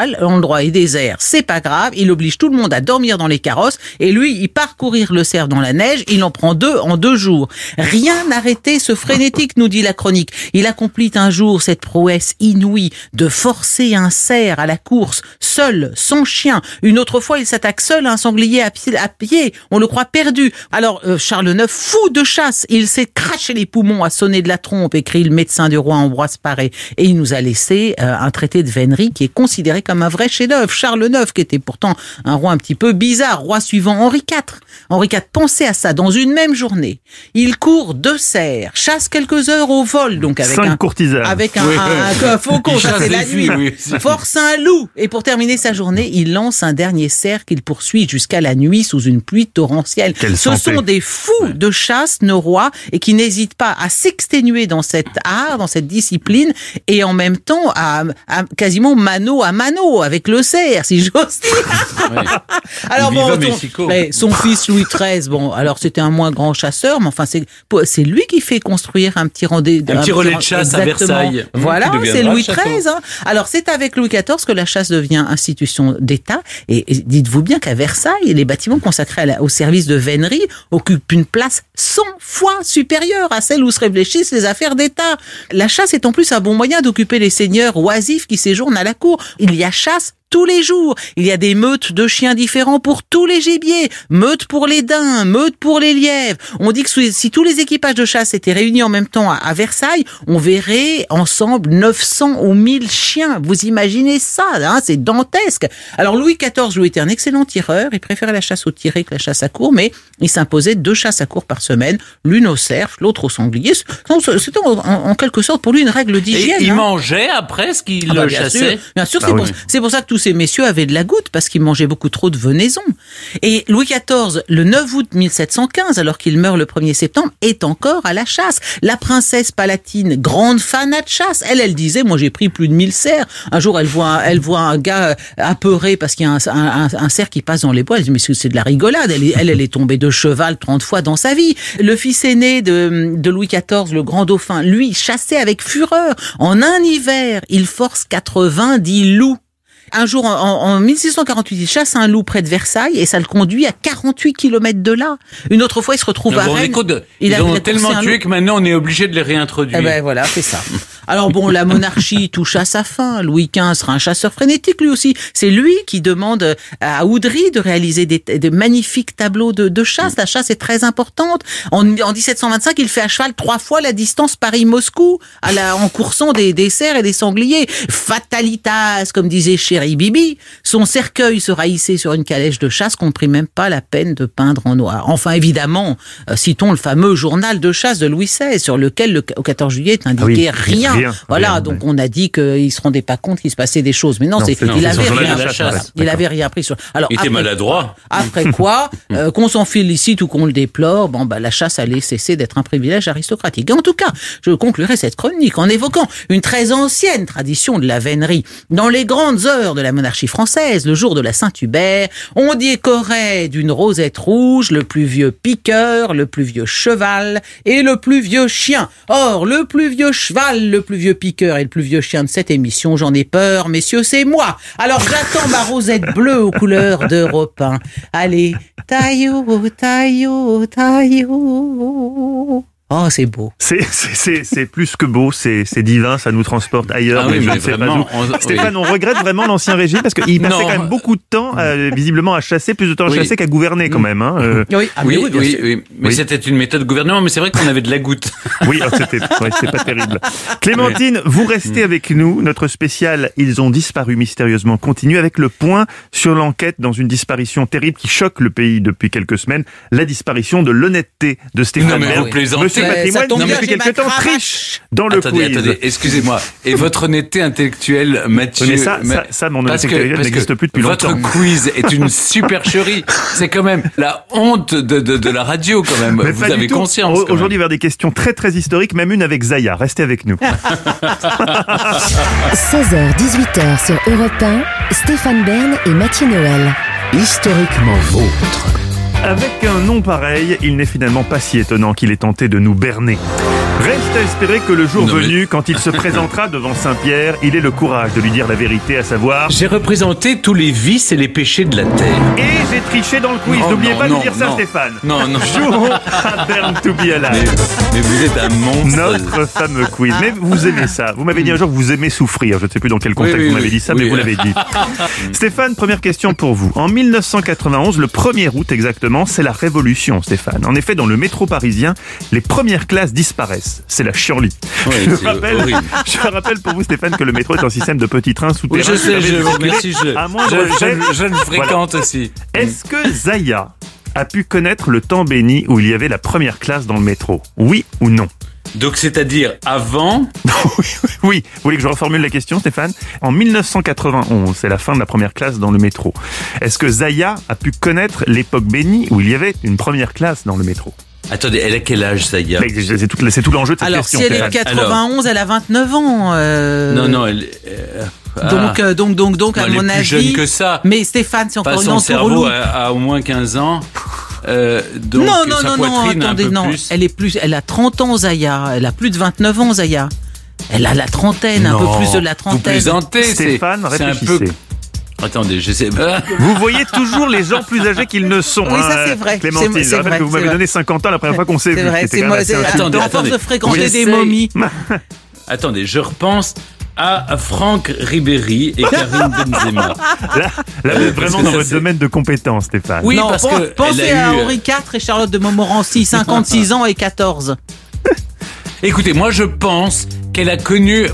général, l'endroit est désert, c'est pas grave, il oblige tout le monde à dormir dans les carrosses, et lui, il part courir le cerf dans la neige, il en prend 2 en 2 jours. Rien n'arrêtait ce frénétique, nous dit la chronique. Il accomplit un jour cette prouesse inouïe de forcer un cerf à la course, seul, sans chien. Une autre fois, il s'attaque seul à un sanglier à pied. On le croit perdu. Alors, Charles IX, fou de chasse, il s'est craché les poumons à sonner de la trompe, écrit le médecin du roi Ambroise Paré. Et il nous a laissé un traité de vénerie qui est considéré comme un vrai chef-d'œuvre. Charles IX, qui était pourtant un roi un petit peu bizarre, roi suivant Henri IV. Henri IV pensait à ça dans une même journée. Il court 2 cerfs, chasse quelques heures au vol, donc avec 5 courtisanes. Avec un faucon, ça c'est la nuit. Force un loup. Et pour terminer sa journée, il lance un dernier cerf qu'il poursuit jusqu'à la nuit sous une pluie torrentielle. Ce sont des fous de chasse, nos rois, et qui n'hésitent pas à s'exténuer dans cet art, dans cette discipline, et en même temps à quasiment mano à mano avec le cerf, si j'ose dire. Alors son fils Louis XIII, bon, alors c'était un moins grand chasseur, mais enfin c'est lui qui fait construire un petit relais de chasse à Versailles. Voilà, c'est Louis XIII. Hein. Alors c'est avec Louis XIV que la chasse devient institution d'État. Et dites-vous bien qu'à Versailles, les bâtiments consacrés au service de vénerie occupent une place 100 fois supérieure à celle où se réfléchissent les affaires d'État. La chasse est en plus un bon moyen d'occuper les seigneurs oisifs qui séjournent à la cour. Il y a chasse tous les jours. Il y a des meutes de chiens différents pour tous les gibiers. Meute pour les daims, meute pour les lièvres. On dit que si tous les équipages de chasse étaient réunis en même temps à Versailles, on verrait ensemble 900 ou 1000 chiens. Vous imaginez ça, hein, c'est dantesque. Alors Louis XIV, lui, était un excellent tireur. Il préférait la chasse au tiré que la chasse à court, mais il s'imposait 2 chasses à court par semaine, l'une au cerf, l'autre au sanglier. C'était en quelque sorte pour lui une règle d'hygiène. Et il mangeait après ce qu'il chassait. Bien sûr, c'est pour ça que tous ces messieurs avaient de la goutte parce qu'ils mangeaient beaucoup trop de venaison. Et Louis XIV, le 9 août 1715, alors qu'il meurt le 1er septembre, est encore à la chasse. La princesse Palatine, grande fanat de chasse, elle disait, moi j'ai pris plus de 1000 cerfs. Un jour, elle voit un gars apeuré parce qu'il y a un cerf qui passe dans les bois. Elle dit, mais c'est de la rigolade. Elle est tombée de cheval 30 fois dans sa vie. Le fils aîné de Louis XIV, le grand dauphin, lui, chassait avec fureur. En un hiver, il force 90 loups. Un jour, en 1648, il chasse un loup près de Versailles et ça le conduit à 48 km de là. Une autre fois, il se retrouve à Rennes. Ils ont tellement tué que maintenant, on est obligé de les réintroduire. Eh ben voilà, c'est ça. Alors bon, la monarchie touche à sa fin. Louis XV sera un chasseur frénétique lui aussi. C'est lui qui demande à Oudry de réaliser des magnifiques tableaux de chasse. La chasse est très importante. En 1725, il fait à cheval 3 fois la distance Paris-Moscou en coursant des cerfs et des sangliers. Fatalitas, comme disait Chéri Bibi. Son cercueil sera hissé sur une calèche de chasse qu'on ne prit même pas la peine de peindre en noir. Enfin, évidemment, citons le fameux journal de chasse de Louis XVI, sur lequel, au 14 juillet, est indiqué rien. Voilà, donc on a dit qu'ils se rendaient pas compte qu'il se passait des choses. Mais non, il avait rien pris sur. Alors, il était maladroit. Après quoi, qu'on s'en félicite ou qu'on le déplore, la chasse allait cesser d'être un privilège aristocratique. Et en tout cas, je conclurai cette chronique en évoquant une très ancienne tradition de la vénerie. Dans les grandes heures de la monarchie française, le jour de la Saint-Hubert, on décorait d'une rosette rouge le plus vieux piqueur, le plus vieux cheval et le plus vieux chien. Or, le plus vieux cheval, le plus vieux piqueur et le plus vieux chien de cette émission, j'en ai peur, messieurs, c'est moi. Alors j'attends ma rosette bleue aux couleurs d'Europe 1. Allez, taillot, taillot, taillot. Oh, c'est beau. C'est plus que beau, c'est divin, ça nous transporte ailleurs. Ah oui, mais vraiment, Stéphane, on regrette vraiment l'ancien régime parce qu'il passait quand même beaucoup de temps, visiblement, à chasser, plus de temps à chasser qu'à gouverner quand même. Hein. Oui. Mais c'était une méthode de gouvernement, mais c'est vrai qu'on avait de la goutte. Oui, c'était pas terrible. Clémentine, vous restez avec nous. Notre spécial Ils ont disparu mystérieusement continue avec le point sur l'enquête dans une disparition terrible qui choque le pays depuis quelques semaines, la disparition de l'honnêteté de Stéphane Bern. Monsieur Patrimoine, qui depuis quelque temps triche dans le quiz. Attendez, excusez-moi. Et votre honnêteté intellectuelle, Mathieu... Mais ça, mon honnêteté intellectuelle n'existe plus depuis longtemps. Votre quiz est une supercherie. C'est quand même la honte de la radio, quand même. Mais vous avez conscience. Aujourd'hui, vers des questions très, très historiques, même une avec Zaya. Restez avec nous. 16h, 18h sur Europe 1, Stéphane Bern et Mathieu Noël. Historiquement vôtre. Avec un nom pareil, il n'est finalement pas si étonnant qu'il ait tenté de nous berner. Reste à espérer que le jour venu, quand il se présentera devant Saint-Pierre, il ait le courage de lui dire la vérité, à savoir... J'ai représenté tous les vices et les péchés de la terre. Et j'ai triché dans le quiz. N'oubliez pas de dire ça, Stéphane. Non. Jouons à Burn to be Alive. Mais vous êtes un monstre. Notre fameux quiz. Mais vous aimez ça. Vous m'avez dit un jour que vous aimez souffrir. Je ne sais plus dans quel contexte vous m'avez dit ça, mais vous l'avez dit. Stéphane, première question pour vous. En 1991, le 1er août exactement, c'est la révolution, Stéphane. En effet, dans le métro parisien, les premières classes disparaissent. C'est la chienlit. Je rappelle pour vous, Stéphane, que le métro est un système de petits trains souterrains. Oui, je sais, je le fréquente aussi. Est-ce que Zaya a pu connaître le temps béni où il y avait la première classe dans le métro? Oui ou non? Donc, c'est-à-dire avant? Oui. Vous voulez que je reformule la question, Stéphane? En 1991, c'est la fin de la première classe dans le métro. Est-ce que Zaya a pu connaître l'époque bénie où il y avait une première classe dans le métro? Attendez, elle a quel âge, Zaya? C'est tout l'enjeu de cette question. Alors, si elle est de 91, elle a 29 ans. Non, elle... Donc, non, à mon avis... Elle est plus jeune que ça. Mais Stéphane, c'est encore une son cerveau a au moins 15 ans. Donc non, attendez, non. Plus. Elle a 30 ans, Zaya. Elle a plus de 29 ans, Zaya. Elle a la trentaine, un peu plus de la trentaine. Vous plaisantez, Stéphane, réfléchissez. Un peu... Attendez, j'essaie... Vous voyez toujours les gens plus âgés qu'ils ne sont. Oui, ça c'est vrai. Clémentine, je rappelle que vous m'avez donné 50 ans la première fois qu'on s'est vu. C'est moi, attendez. À force de fréquenter des momies. Attendez, je repense à Franck Ribéry et Karim Benzema. Là vous êtes vraiment dans votre domaine de compétence, Stéphane. Oui, parce que pensez à Henri IV et Charlotte de Montmorency, 56 ans et 14. Écoutez, moi je pense qu'elle a connu,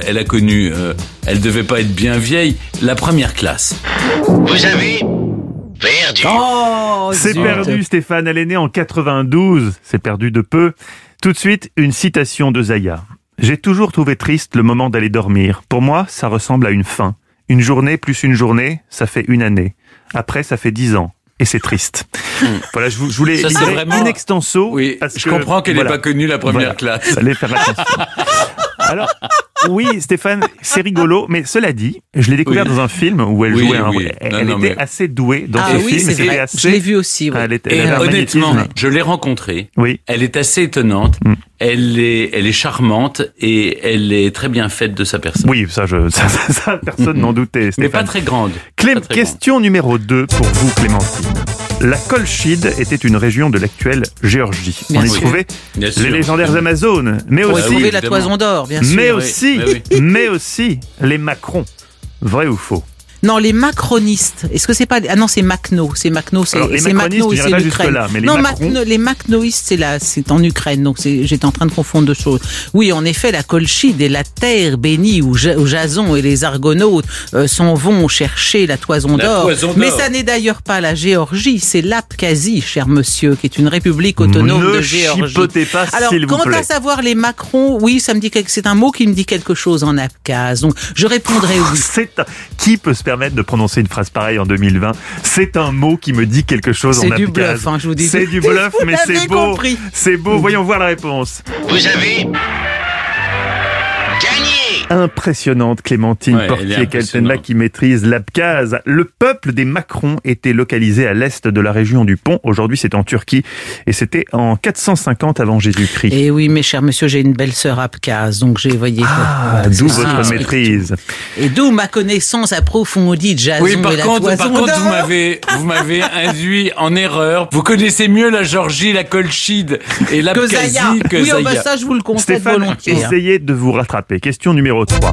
elle devait pas être bien vieille, la première classe. Vous avez perdu. C'est perdu, Stéphane. Elle est née en 92. C'est perdu de peu. Tout de suite, une citation de Zaya. J'ai toujours trouvé triste le moment d'aller dormir. Pour moi, ça ressemble à une fin. Une journée plus une journée, ça fait une année. Après, ça fait 10 ans. Et c'est triste. Voilà, je voulais lire in extenso. Oui, je comprends qu'elle n'ait pas connu la première classe. Allez faire attention. Alors, oui, Stéphane, c'est rigolo, mais cela dit, je l'ai découvert dans un film où elle jouait un rôle. Elle était assez douée dans ce film. C'était assez... Je l'ai vu aussi. Oui. Elle honnêtement, je l'ai rencontrée. Oui. Elle est assez étonnante. Elle est charmante et elle est très bien faite de sa personne. Oui, ça personne n'en doutait, Stéphane. Mais pas très grande. Question numéro 2 pour vous, Clémentine. La Colchide était une région de l'actuelle Géorgie. On y trouvait les légendaires Amazones, mais aussi... On y trouvait la Toison d'Or, bien sûr. Mais aussi les Macrons. Vrai ou faux? Non, les macronistes. Est-ce que c'est pas... Ah non, c'est Makhno. C'est Makhno, c'est Makhno, c'est l'Ukraine. Non, les macnoïstes, c'est en Ukraine. Donc, j'étais en train de confondre deux choses. Oui, en effet, la Colchide est la terre bénie où Jason et les Argonautes s'en vont chercher la Toison d'Or. Mais ça n'est d'ailleurs pas la Géorgie, c'est l'Abkhazie, cher monsieur, qui est une république autonome de Géorgie. Ne chipotez pas, alors, s'il vous plaît. Quant à savoir les Macrons, oui, ça me dit c'est un mot qui me dit quelque chose en Abkhazie. Donc, je répondrai oui. Qui peut se permettre de prononcer une phrase pareille en 2020? C'est un mot qui me dit quelque chose en Abkhazie. C'est du bluff, je vous dis. C'est du bluff, mais c'est beau. Compris. C'est beau. Voyons voir la réponse. Vous avez gagné. Impressionnante, Clémentine Portier-Kaltenbach qui maîtrise l'Abkhazie. Le peuple des Macrons était localisé à l'est de la région du Pont. Aujourd'hui, c'est en Turquie et c'était en 450 avant Jésus-Christ. Et oui, mes chers monsieur, j'ai une belle-sœur abkhaze, donc j'ai, voyez... d'où votre maîtrise. Et d'où ma connaissance approfondie de Jason et la Toison d'Or. Par contre, vous m'avez induit en erreur. Vous connaissez mieux la Géorgie, la Colchide et l'Abkhazie que Zaya. Oui, ça, je vous le concède volontiers. Essayez de vous rattraper. Question numéro 3.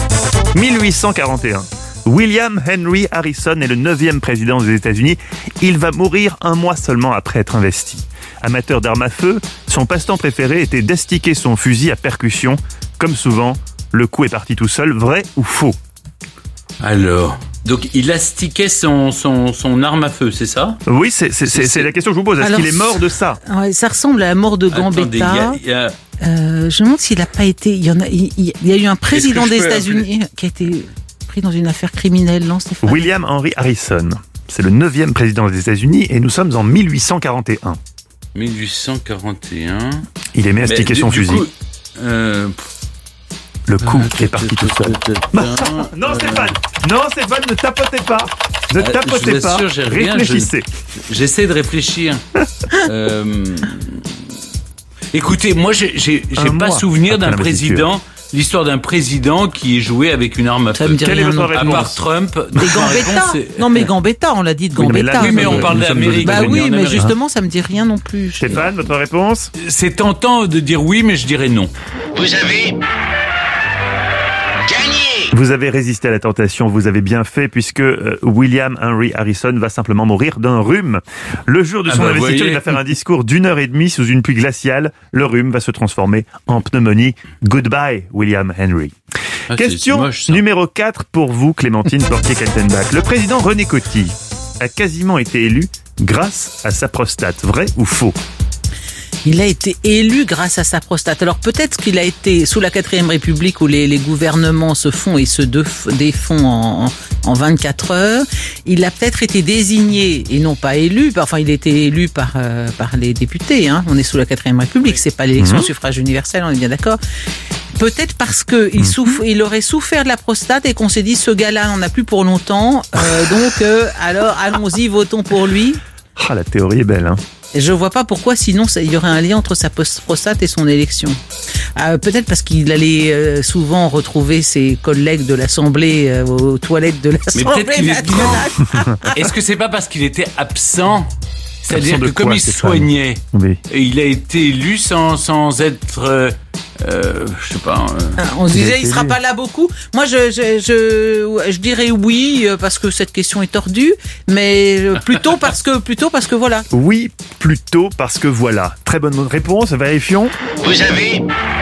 1841. William Henry Harrison est le 9e président des États-Unis. Il va mourir un mois seulement après être investi. Amateur d'armes à feu, son passe-temps préféré était d'astiquer son fusil à percussion. Comme souvent, le coup est parti tout seul. Vrai ou faux? Alors, donc il astiquait son arme à feu, c'est ça? Oui, c'est la question que je vous pose. Est-ce qu'il est mort de ça? Ouais, ça ressemble à la mort de Gambetta. Je me demande s'il n'a pas été... Il y a eu un président des États-Unis qui a été pris dans une affaire criminelle, non, Stéphane? William Henry Harrison. C'est le 9e président des États-Unis et nous sommes en 1841. 1841. Il aimait astiquer son fusil. Le coup est parti tout seul. Non, Stéphane, ne tapotez pas. Ne tapotez pas. Réfléchissez. J'essaie de réfléchir. Écoutez, moi, j'ai pas souvenir d'un président. L'histoire d'un président qui est joué avec une arme à feu. Quelle est votre réponse? À part Trump. Des Gambetta. Non, mais Gambetta, on l'a dit de Gambetta. Oui, mais on parle d'Amérique. Bah oui, mais justement, ça me dit rien non plus. Stéphane, votre réponse? C'est tentant de dire oui, mais je dirais non. Vous avez gagné. Vous avez résisté à la tentation, vous avez bien fait, puisque William Henry Harrison va simplement mourir d'un rhume. Le jour de son investiture, il va faire un discours d'1h30 sous une pluie glaciale. Le rhume va se transformer en pneumonie. Goodbye, William Henry. Question moche, numéro 4 pour vous, Clémentine Portier-Kaltenbach. Le président René Coty a quasiment été élu grâce à sa prostate. Vrai ou faux? Il a été élu grâce à sa prostate. Alors peut-être qu'il a été sous la 4ème République où les gouvernements se font et se défont en 24 heures. Il a peut-être été désigné et non pas élu. Enfin, il a été élu par les députés. Hein. On est sous la 4ème République. C'est pas l'élection au suffrage universel. On est bien d'accord. Peut-être parce que il aurait souffert de la prostate et qu'on s'est dit ce gars-là n'en a plus pour longtemps. Alors allons-y, votons pour lui. Ah, la théorie est belle, hein. Je vois pas pourquoi, sinon, il y aurait un lien entre sa prostate et son élection. Peut-être parce qu'il allait souvent retrouver ses collègues de l'Assemblée aux toilettes de l'Assemblée nationale. Est-ce que c'est pas parce qu'il était absent? C'est-à-dire que comme il se soignait, il a été élu sans être... je sais pas. On se disait, il sera pas là beaucoup. Moi, je dirais oui parce que cette question est tordue, mais plutôt parce que voilà. Oui, plutôt parce que voilà. Très bonne réponse. Vérifions. Vous avez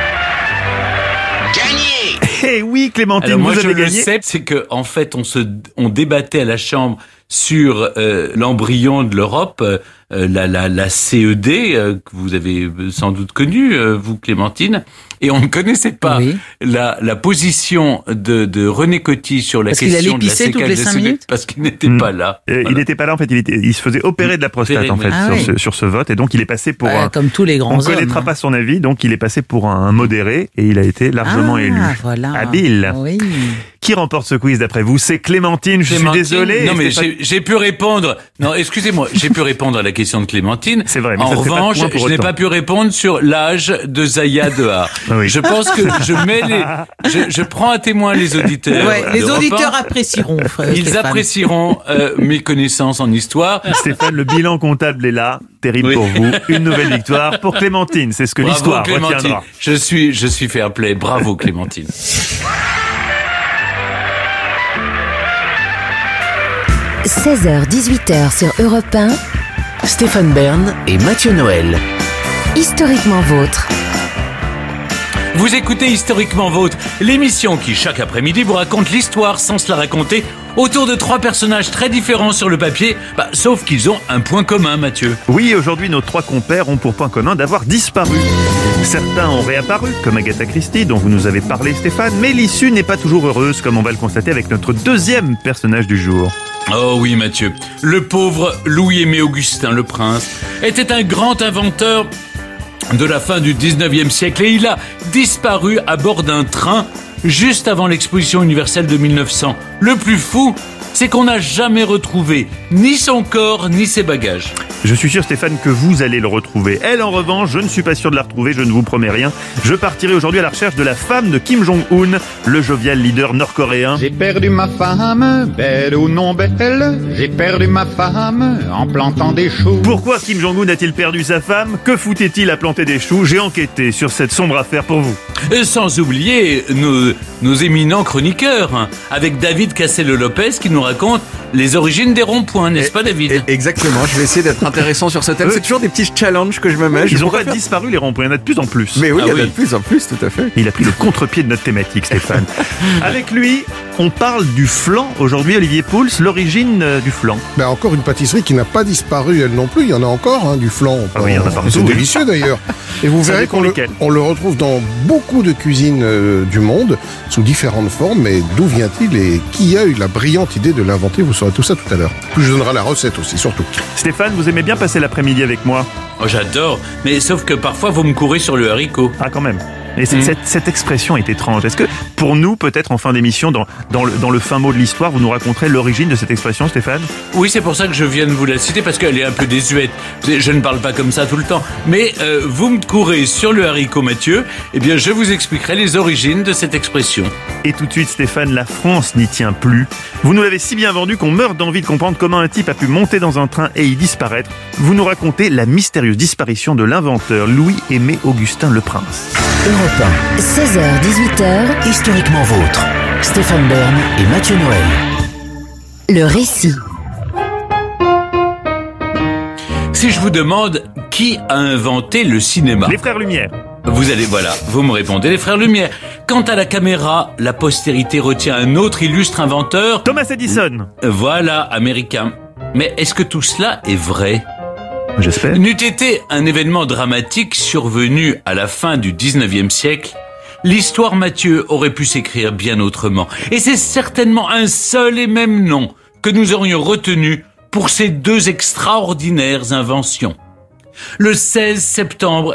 gagné. Eh oui, Clémentine, alors moi, vous avez gagné. Le sais, c'est que en fait, on débattait à la Chambre sur l'embryon de l'Europe, la CED, que vous avez sans doute connue, vous Clémentine, et on ne connaissait pas la position de René Coty sur la question de la séquence de CED, parce qu'il n'était pas là. Il n'était pas là, en fait, il se faisait opérer de la prostate sur ce vote, et donc il est passé pour comme tous les grands hommes. On ne connaîtra pas son avis, donc il est passé pour un modéré, et il a été largement élu. Voilà. Habile. Oui. Qui remporte ce quiz d'après vous? C'est Clémentine, je suis désolé. Non mais j'ai pu répondre. Non, excusez-moi, j'ai pu répondre à la question de Clémentine. C'est vrai. Mais en revanche, je n'ai pas pu répondre sur l'âge de Zaya Dehar. Oui. Je pense que je prends à témoin les auditeurs. Ouais, les auditeurs apprécieront. Ils apprécieront mes connaissances en histoire. Stéphane, le bilan comptable est là. Terrible pour vous. Une nouvelle victoire pour Clémentine. C'est ce que l'histoire retiendra. Je suis fair play. Bravo Clémentine. 16h-18h sur Europe 1. Stéphane Bern et Mathieu Noël. Historiquement vôtre. Vous écoutez Historiquement Vôtre, l'émission qui, chaque après-midi, vous raconte l'histoire sans se la raconter, autour de 3 personnages très différents sur le papier, sauf qu'ils ont un point commun, Mathieu. Oui, aujourd'hui, nos 3 compères ont pour point commun d'avoir disparu. Certains ont réapparu, comme Agatha Christie, dont vous nous avez parlé, Stéphane, mais l'issue n'est pas toujours heureuse, comme on va le constater avec notre deuxième personnage du jour. Oh oui, Mathieu. Le pauvre Louis-Aimé Augustin le Prince était un grand inventeur de la fin du 19e siècle et il a disparu à bord d'un train juste avant l'exposition universelle de 1900. Le plus fou, c'est qu'on n'a jamais retrouvé ni son corps ni ses bagages. Je suis sûr, Stéphane, que vous allez le retrouver. Elle, en revanche, je ne suis pas sûr de la retrouver, je ne vous promets rien. Je partirai aujourd'hui à la recherche de la femme de Kim Jong-un, le jovial leader nord-coréen. J'ai perdu ma femme, belle ou non belle. J'ai perdu ma femme en plantant des choux. Pourquoi Kim Jong-un a-t-il perdu sa femme? Que foutait-il à planter des choux? J'ai enquêté sur cette sombre affaire pour vous. Sans oublier nos éminents chroniqueurs, avec David Cassello-Lopez qui nous raconte les origines des ronds-points, n'est-ce pas David? Exactement, je vais essayer d'être intéressant sur ce thème. C'est toujours des petits challenges que je me mets. Ils n'ont pas disparu les ronds-points, il y en a de plus en plus. Mais oui, il y en a de plus en plus, tout à fait. Il a pris le contre-pied de notre thématique, Stéphane. Avec lui, on parle du flan. Aujourd'hui, Olivier Pouls, l'origine du flan. Ben encore une pâtisserie qui n'a pas disparu, elle non plus. Il y en a encore, du flan. Oui, il y en a partout. C'est délicieux d'ailleurs. Et vous verrez qu'on le retrouve dans beaucoup de cuisines du monde, sous différentes formes. Mais d'où vient-il et qui a eu la brillante idée de l'inventer? Vous saurez tout ça tout à l'heure. Puis je donnerai la recette aussi, surtout. Stéphane, vous aimez bien passer l'après-midi avec moi? Oh, j'adore, mais sauf que parfois vous me courez sur le haricot. Ah, quand même. Et cette expression est étrange. Est-ce que, pour nous, peut-être en fin d'émission, dans le fin mot de l'histoire, vous nous raconterez l'origine de cette expression, Stéphane ? Oui, c'est pour ça que je viens de vous la citer, parce qu'elle est un peu désuète. Je ne parle pas comme ça tout le temps. Mais vous me courez sur le haricot, Mathieu, eh bien je vous expliquerai les origines de cette expression. Et tout de suite, Stéphane, la France n'y tient plus. Vous nous l'avez si bien vendu qu'on meurt d'envie de comprendre comment un type a pu monter dans un train et y disparaître. Vous nous racontez la mystérieuse disparition de l'inventeur Louis-Aimé Augustin Le Prince. Europe 1, 16h-18h, historiquement vôtre. Stéphane Bern et Mathieu Noël. Le récit. Si je vous demande qui a inventé le cinéma ? Les frères Lumière. Vous me répondez les frères Lumière. Quant à la caméra, la postérité retient un autre illustre inventeur. Thomas Edison. Voilà, américain. Mais est-ce que tout cela est vrai ? J'espère. N'eût été un événement dramatique survenu à la fin du 19e siècle, l'histoire, Mathieu, aurait pu s'écrire bien autrement. Et c'est certainement un seul et même nom que nous aurions retenu pour ces deux extraordinaires inventions. Le 16 septembre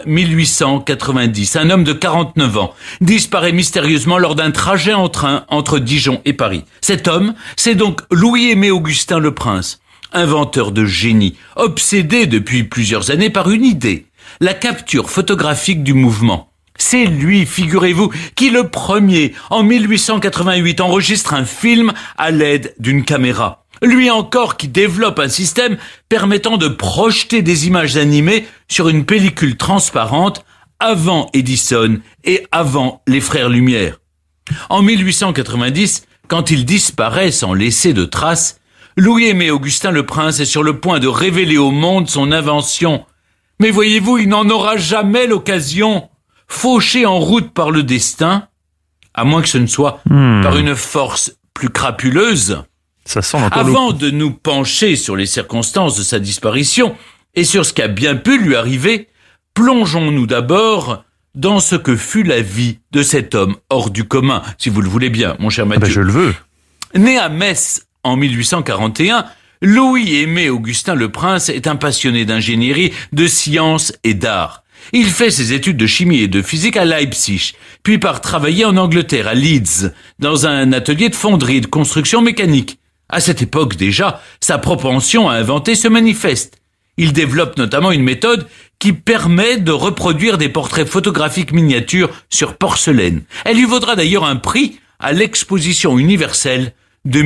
1890, un homme de 49 ans disparaît mystérieusement lors d'un trajet en train entre Dijon et Paris. Cet homme, c'est donc Louis-Aimé Augustin Le Prince, inventeur de génie, obsédé depuis plusieurs années par une idée, la capture photographique du mouvement. C'est lui, figurez-vous, qui le premier, en 1888, enregistre un film à l'aide d'une caméra. Lui encore qui développe un système permettant de projeter des images animées sur une pellicule transparente avant Edison et avant les frères Lumière. En 1890, quand il disparaît sans laisser de traces, Louis-Aimé Augustin Le Prince est sur le point de révéler au monde son invention. Mais voyez-vous, il n'en aura jamais l'occasion. Fauché en route par le destin, à moins que ce ne soit par une force plus crapuleuse. Ça sent Avant de nous pencher sur les circonstances de sa disparition et sur ce qui a bien pu lui arriver, plongeons-nous d'abord dans ce que fut la vie de cet homme hors du commun, si vous le voulez bien, mon cher Mathieu. Je le veux. Né à Metz en 1841, Louis-Aimé Augustin Le Prince est un passionné d'ingénierie, de sciences et d'art. Il fait ses études de chimie et de physique à Leipzig, puis part travailler en Angleterre, à Leeds, dans un atelier de fonderie et de construction mécanique. À cette époque déjà, sa propension à inventer se manifeste. Il développe notamment une méthode qui permet de reproduire des portraits photographiques miniatures sur porcelaine. Elle lui vaudra d'ailleurs un prix à l'exposition universelle de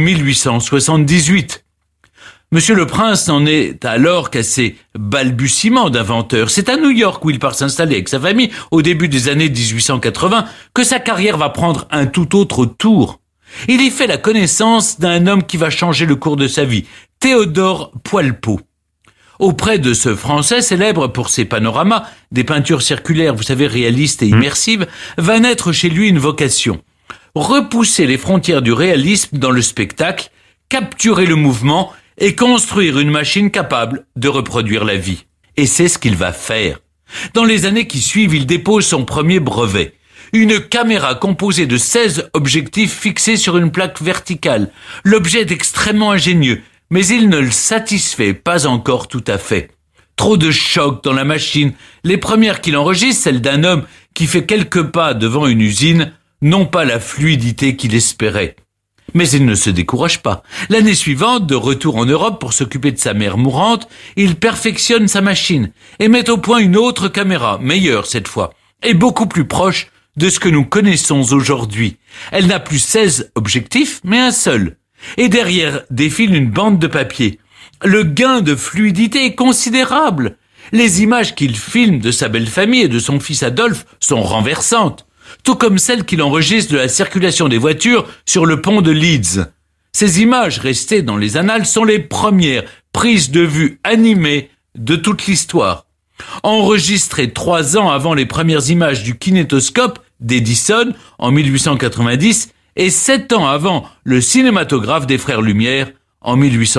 1878. Monsieur Le Prince n'en est alors qu'à ses balbutiements d'inventeur. C'est à New York où il part s'installer avec sa famille au début des années 1880 que sa carrière va prendre un tout autre tour. Il y fait la connaissance d'un homme qui va changer le cours de sa vie, Théodore Poilpot. Auprès de ce Français célèbre pour ses panoramas, des peintures circulaires, vous savez, réalistes et immersives, va naître chez lui une vocation. Repousser les frontières du réalisme dans le spectacle, capturer le mouvement et construire une machine capable de reproduire la vie. Et c'est ce qu'il va faire. Dans les années qui suivent, il dépose son premier brevet. Une caméra composée de 16 objectifs fixés sur une plaque verticale. L'objet est extrêmement ingénieux, mais il ne le satisfait pas encore tout à fait. Trop de chocs dans la machine. Les premières qu'il enregistre, celles d'un homme qui fait quelques pas devant une usine, n'ont pas la fluidité qu'il espérait. Mais il ne se décourage pas. L'année suivante, de retour en Europe pour s'occuper de sa mère mourante, il perfectionne sa machine et met au point une autre caméra, meilleure cette fois, et beaucoup plus proche de ce que nous connaissons aujourd'hui. Elle n'a plus 16 objectifs, mais un seul. Et derrière défile une bande de papier. Le gain de fluidité est considérable. Les images qu'il filme de sa belle famille et de son fils Adolphe sont renversantes, tout comme celles qu'il enregistre de la circulation des voitures sur le pont de Leeds. Ces images restées dans les annales sont les premières prises de vue animées de toute l'histoire. Enregistrées 3 ans avant les premières images du kinétoscope d'Edison en 1890 et 7 ans avant le cinématographe des frères Lumière en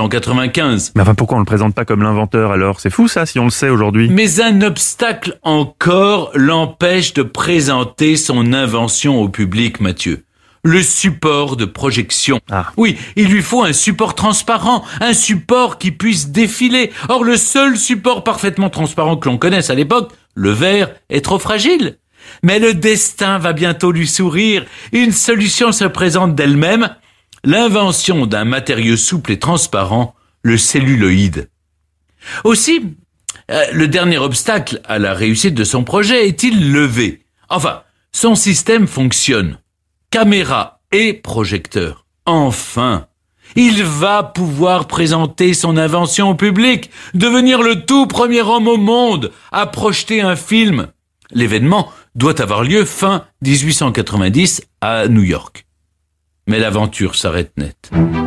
1895. Mais enfin, pourquoi on le présente pas comme l'inventeur alors ? C'est fou ça, si on le sait aujourd'hui. Mais un obstacle encore l'empêche de présenter son invention au public, Mathieu. Le support de projection. Oui, il lui faut un support transparent, un support qui puisse défiler. Or, le seul support parfaitement transparent que l'on connaisse à l'époque, le verre, est trop fragile. Mais le destin va bientôt lui sourire. Une solution se présente d'elle-même, l'invention d'un matériau souple et transparent, le celluloïd. Aussi, le dernier obstacle à la réussite de son projet est-il levé. Enfin, son système fonctionne. Caméra et projecteur. Enfin, il va pouvoir présenter son invention au public, devenir le tout premier homme au monde à projeter un film. L'événement doit avoir lieu fin 1890 à New York. Mais l'aventure s'arrête net.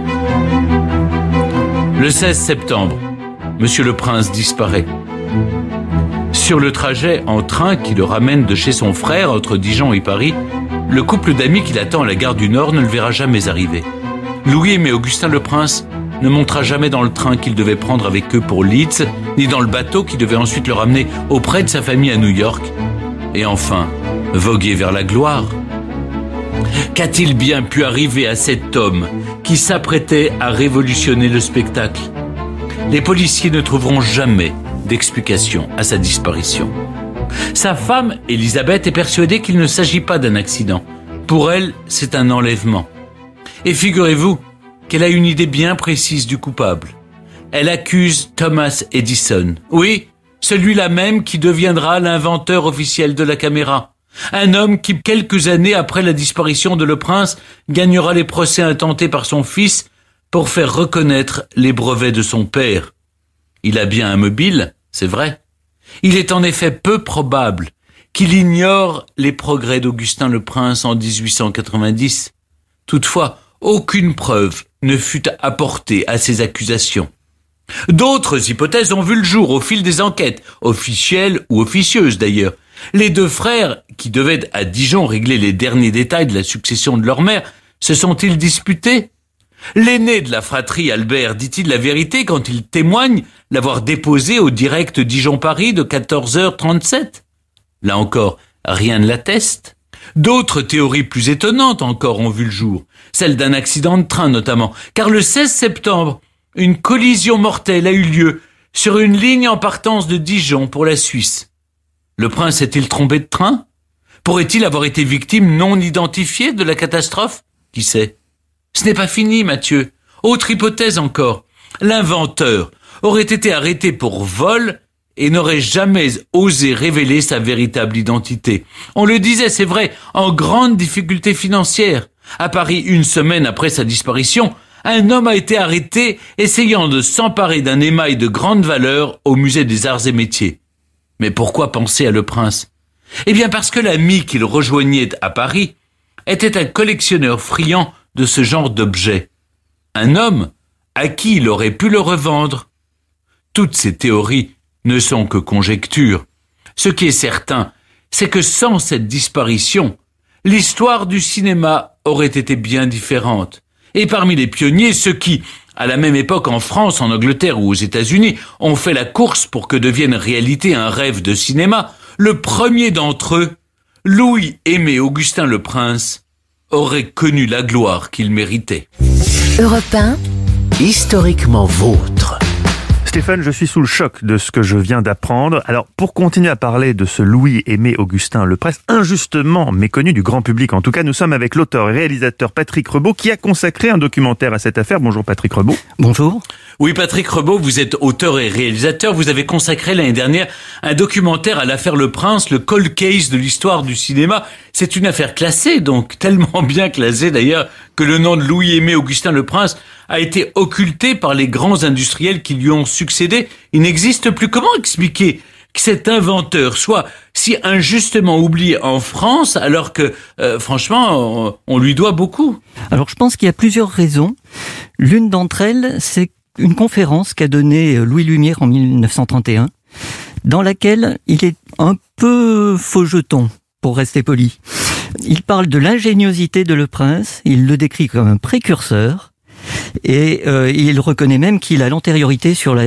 Le 16 septembre, Monsieur le Prince disparaît. Sur le trajet en train qui le ramène de chez son frère entre Dijon et Paris, le couple d'amis qui l'attend à la gare du Nord ne le verra jamais arriver. Louis-Aimé Augustin le Prince ne montera jamais dans le train qu'il devait prendre avec eux pour Leeds, ni dans le bateau qui devait ensuite le ramener auprès de sa famille à New York. Et enfin, voguer vers la gloire. Qu'a-t-il bien pu arriver à cet homme qui s'apprêtait à révolutionner le spectacle ? Les policiers ne trouveront jamais d'explication à sa disparition. Sa femme, Elisabeth, est persuadée qu'il ne s'agit pas d'un accident. Pour elle, c'est un enlèvement. Et figurez-vous qu'elle a une idée bien précise du coupable. Elle accuse Thomas Edison. Oui, celui-là même qui deviendra l'inventeur officiel de la caméra. Un homme qui, quelques années après la disparition de Le Prince, gagnera les procès intentés par son fils pour faire reconnaître les brevets de son père. Il a bien un mobile, c'est vrai. Il est en effet peu probable qu'il ignore les progrès d'Augustin Le Prince en 1890. Toutefois, aucune preuve ne fut apportée à ces accusations. D'autres hypothèses ont vu le jour au fil des enquêtes, officielles ou officieuses d'ailleurs. Les deux frères, qui devaient à Dijon régler les derniers détails de la succession de leur mère, se sont-ils disputés ? L'aîné de la fratrie, Albert, dit-il la vérité quand il témoigne l'avoir déposé au direct Dijon-Paris de 14h37 ? Là encore, rien ne l'atteste. D'autres théories plus étonnantes encore ont vu le jour, celle d'un accident de train notamment, car le 16 septembre, une collision mortelle a eu lieu sur une ligne en partance de Dijon pour la Suisse. Le prince est-il trompé de train ? Pourrait-il avoir été victime non identifiée de la catastrophe ? Qui sait ? Ce n'est pas fini, Mathieu. Autre hypothèse encore. L'inventeur aurait été arrêté pour vol et n'aurait jamais osé révéler sa véritable identité. On le disait, c'est vrai, en grande difficulté financière. À Paris, une semaine après sa disparition, un homme a été arrêté essayant de s'emparer d'un émail de grande valeur au musée des Arts et Métiers. Mais pourquoi penser à Le Prince ? Eh bien parce que l'ami qu'il rejoignait à Paris était un collectionneur friand de ce genre d'objets. Un homme à qui il aurait pu le revendre. Toutes ces théories ne sont que conjectures. Ce qui est certain, c'est que sans cette disparition, l'histoire du cinéma aurait été bien différente. Et parmi les pionniers, ceux qui, à la même époque en France, en Angleterre ou aux États-Unis, ont fait la course pour que devienne réalité un rêve de cinéma, le premier d'entre eux, Louis-Aimé Augustin Le Prince, aurait connu la gloire qu'il méritait. Europe 1, historiquement vôtre. Stéphane, je suis sous le choc de ce que je viens d'apprendre. Alors, pour continuer à parler de ce Louis-Aimé Augustin Le Prince, injustement méconnu du grand public, en tout cas, nous sommes avec l'auteur et réalisateur Patrick Rebaud, qui a consacré un documentaire à cette affaire. Bonjour Patrick Rebaud. Bonjour. Oui, Patrick Rebaud, vous êtes auteur et réalisateur. Vous avez consacré l'année dernière un documentaire à l'affaire Le Prince, le cold case de l'histoire du cinéma. C'est une affaire classée, donc tellement bien classée d'ailleurs, que le nom de Louis-Aimé Augustin Le Prince a été occulté par les grands industriels qui lui ont succédé. Il n'existe plus. Comment expliquer que cet inventeur soit si injustement oublié en France, alors que, franchement, on lui doit beaucoup? Alors, je pense qu'il y a plusieurs raisons. L'une d'entre elles, c'est une conférence qu'a donnée Louis Lumière en 1931, dans laquelle il est un peu faux jeton, pour rester poli. Il parle de l'ingéniosité de Le Prince, il le décrit comme un précurseur, et il reconnaît même qu'il a l'antériorité sur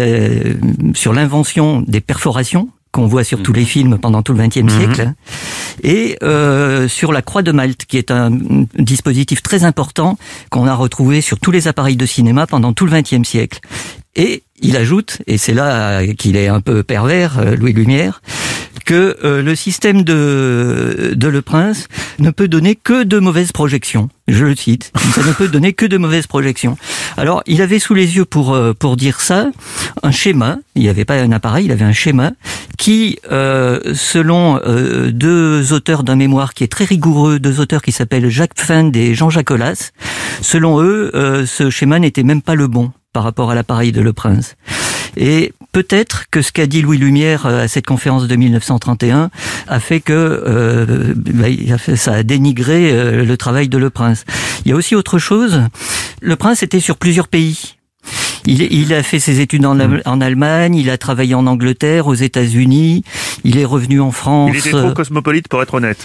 l'invention des perforations, qu'on voit sur tous les films pendant tout le XXe siècle, et sur la croix de Malte, qui est un dispositif très important qu'on a retrouvé sur tous les appareils de cinéma pendant tout le XXe siècle. Et il ajoute, et c'est là qu'il est un peu pervers, Louis Lumière, que le système de Le Prince ne peut donner que de mauvaises projections. Je le cite. Ça ne peut donner que de mauvaises projections. Alors, il avait sous les yeux pour dire ça un schéma. Il n'y avait pas un appareil, il avait un schéma qui, selon deux auteurs d'un mémoire qui est très rigoureux, deux auteurs qui s'appellent Jacques Fend et Jean-Jacques Aulas, selon eux, ce schéma n'était même pas le bon par rapport à l'appareil de Le Prince. Et peut-être que ce qu'a dit Louis Lumière à cette conférence de 1931 a fait que ça a dénigré le travail de Le Prince. Il y a aussi autre chose. Le Prince était sur plusieurs pays. Il a fait ses études en Allemagne, il a travaillé en Angleterre, aux États-Unis, il est revenu en France. Il était trop cosmopolite pour être honnête.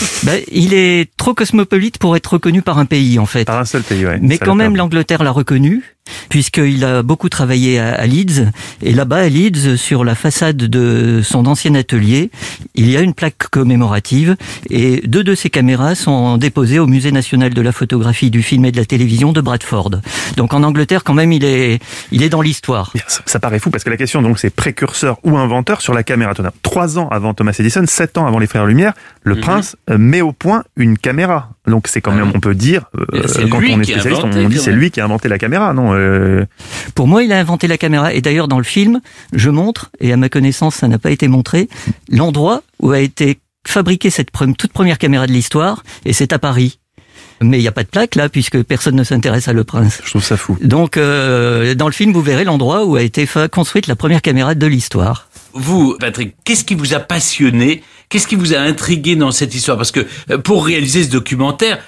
Il est trop cosmopolite pour être reconnu par un pays, en fait. Par un seul pays, ouais. Mais quand même, l'Angleterre l'a reconnu, puisqu'il a beaucoup travaillé à Leeds. Et là-bas, à Leeds, sur la façade de son ancien atelier, il y a une plaque commémorative. Et deux de ses caméras sont déposées au Musée national de la photographie, du film et de la télévision de Bradford. Donc en Angleterre, quand même, il est dans l'histoire. Ça paraît fou, parce que la question, donc, c'est précurseur ou inventeur sur la caméra. 3 ans avant Thomas Edison, 7 ans avant les frères Lumière, le Prince met au point une caméra. Donc c'est quand même, on peut dire, quand on est spécialiste, on dit c'est lui qui a inventé la caméra, non Pour moi, il a inventé la caméra. Et d'ailleurs, dans le film, je montre, et à ma connaissance, ça n'a pas été montré, l'endroit où a été fabriquée cette toute première caméra de l'histoire, et c'est à Paris. Mais il n'y a pas de plaque là, puisque personne ne s'intéresse à Le Prince. Je trouve ça fou. Donc, dans le film, vous verrez l'endroit où a été construite la première caméra de l'histoire. Vous, Patrick, qu'est-ce qui vous a passionné? Qu'est-ce qui vous a intrigué dans cette histoire? Parce que pour réaliser ce documentaire,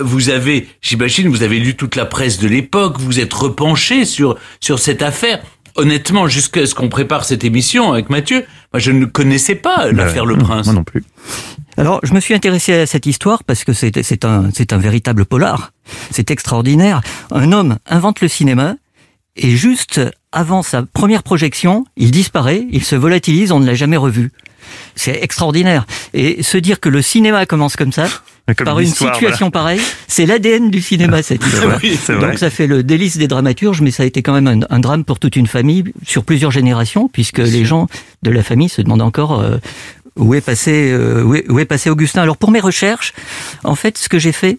j'imagine, vous avez lu toute la presse de l'époque, vous êtes repenché sur cette affaire. Honnêtement, jusqu'à ce qu'on prépare cette émission avec Mathieu, moi je ne connaissais pas l'affaire Le Prince. Moi non plus. Alors, je me suis intéressé à cette histoire parce que c'est un véritable polar. C'est extraordinaire. Un homme invente le cinéma et juste avant sa première projection, il disparaît, il se volatilise, on ne l'a jamais revu. C'est extraordinaire. Et se dire que le cinéma commence comme ça, par une situation pareille, c'est l'ADN du cinéma, cette histoire. Oui, c'est vrai. Donc ça fait le délice des dramaturges, mais ça a été quand même un drame pour toute une famille, sur plusieurs générations, puisque les gens de la famille se demandent encore où est passé Augustin. Alors pour mes recherches, en fait, ce que j'ai fait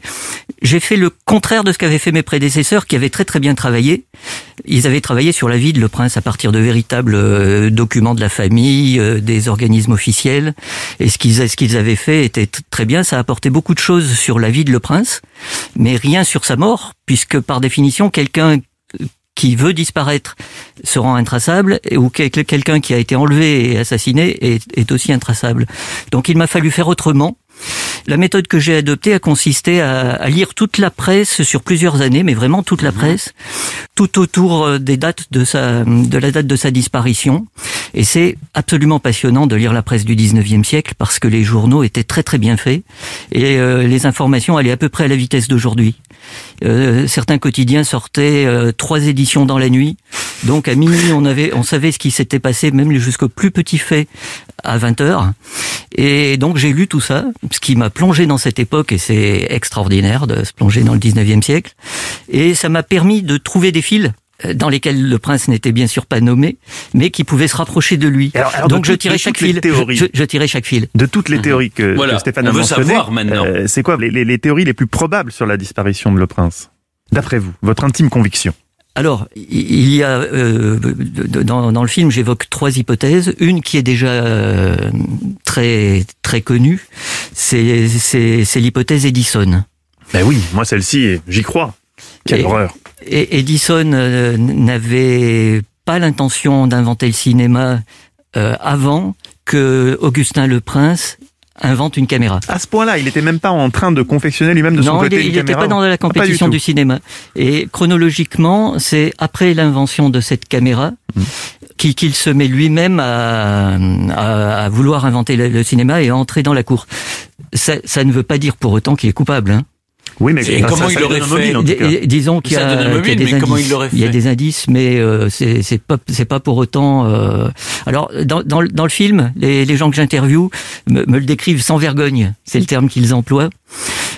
le contraire de ce qu'avaient fait mes prédécesseurs, qui avaient très très bien travaillé. Ils avaient travaillé sur la vie de Le Prince à partir de véritables documents de la famille, des organismes officiels. Et ce qu'ils avaient fait était très bien. Ça a apporté beaucoup de choses sur la vie de Le Prince, mais rien sur sa mort, puisque par définition, quelqu'un qui veut disparaître se rend intraçable, ou quelqu'un qui a été enlevé et assassiné est aussi intraçable. Donc il m'a fallu faire autrement. La méthode que j'ai adoptée a consisté à lire toute la presse sur plusieurs années, mais vraiment toute la presse, tout autour des dates de la date de sa disparition. Et c'est absolument passionnant de lire la presse du 19e siècle parce que les journaux étaient très très bien faits et les informations allaient à peu près à la vitesse d'aujourd'hui. Certains quotidiens sortaient 3 éditions dans la nuit. Donc à minuit, on savait ce qui s'était passé, même jusqu'au plus petit fait, à 20h. Et donc j'ai lu tout ça, ce qui m'a plongé dans cette époque, et c'est extraordinaire de se plonger dans le 19e siècle. Et ça m'a permis de trouver des fils dans lesquels Le Prince n'était bien sûr pas nommé, mais qui pouvaient se rapprocher de lui. Alors donc je tirais chaque fil. Je tirais chaque fil. De toutes les théories que Stéphane a mentionnées, savoir maintenant. C'est quoi les théories les plus probables sur la disparition de Le Prince? D'après vous, votre intime conviction? Alors, il y a dans le film, j'évoque 3 hypothèses. Une qui est déjà très très connue, c'est l'hypothèse Edison. Ben oui, moi celle-ci, j'y crois. Quelle horreur. Et Edison n'avait pas l'intention d'inventer le cinéma avant que Augustin Le Prince invente une caméra. À ce point-là, il n'était même pas en train de confectionner lui-même de son côté une caméra. Non, il n'était pas dans la compétition du cinéma. Et chronologiquement, c'est après l'invention de cette caméra qu'il se met lui-même à vouloir inventer le cinéma et à entrer dans la cour. Ça ne veut pas dire pour autant qu'il est coupable, hein. Oui, mais comment il l'aurait fait? Disons qu'il y a des indices, mais c'est pas pour autant. Alors dans le film, les gens que j'interviewe me le décrivent sans vergogne. C'est le terme qu'ils emploient.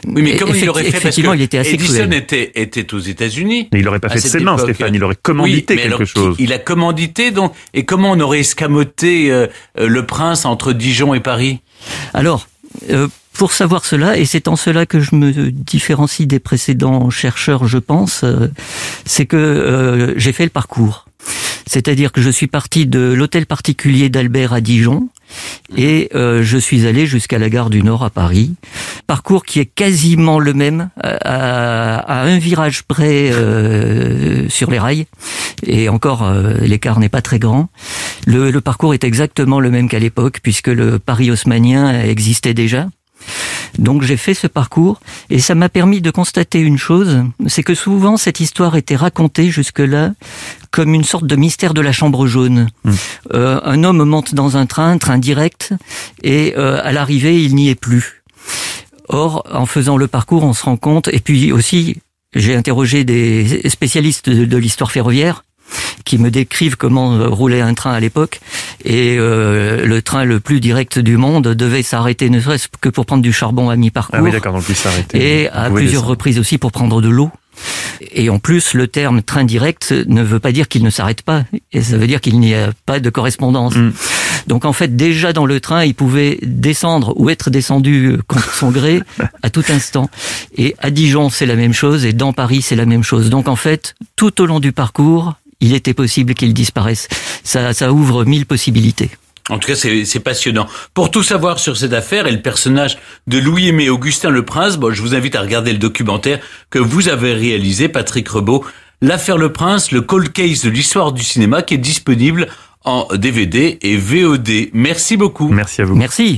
Oui, mais comment il aurait fait? Parce il était assez Edison cruel. était aux États-Unis. Mais il n'aurait pas fait de ses mains, Stéphane, il aurait commandité quelque chose. Il a commandité, donc. Et comment on aurait escamoté le prince entre Dijon et Paris? Alors, pour savoir cela, et c'est en cela que je me différencie des précédents chercheurs, je pense, c'est que j'ai fait le parcours. C'est-à-dire que je suis parti de l'hôtel particulier d'Albert à Dijon et je suis allé jusqu'à la gare du Nord à Paris. Parcours qui est quasiment le même, à un virage près sur les rails. Et encore, l'écart n'est pas très grand. Le parcours est exactement le même qu'à l'époque, puisque le Paris haussmannien existait déjà. Donc j'ai fait ce parcours et ça m'a permis de constater une chose, c'est que souvent cette histoire était racontée jusque-là comme une sorte de mystère de la chambre jaune. Un homme monte dans un train direct, et à l'arrivée il n'y est plus. Or, en faisant le parcours, on se rend compte, et puis aussi j'ai interrogé des spécialistes de l'histoire ferroviaire, qui me décrivent comment roulait un train à l'époque, et le train le plus direct du monde devait s'arrêter ne serait-ce que pour prendre du charbon à mi-parcours. Ah oui, d'accord, donc il s'arrêtait. Et à plusieurs reprises aussi pour prendre de l'eau. Et en plus, le terme train direct ne veut pas dire qu'il ne s'arrête pas, et ça veut dire qu'il n'y a pas de correspondance. Donc en fait, déjà dans le train, il pouvait descendre ou être descendu contre son gré à tout instant. Et à Dijon, c'est la même chose, et dans Paris, c'est la même chose. Donc en fait, tout au long du parcours, il était possible qu'il disparaisse. Ça ouvre 1000 possibilités. En tout cas, c'est passionnant. Pour tout savoir sur cette affaire et le personnage de Louis-Aimé Augustin Le Prince, je vous invite à regarder le documentaire que vous avez réalisé, Patrick Rebaud, L'affaire Le Prince, le cold case de l'histoire du cinéma, qui est disponible en DVD et VOD. Merci beaucoup. Merci à vous. Merci.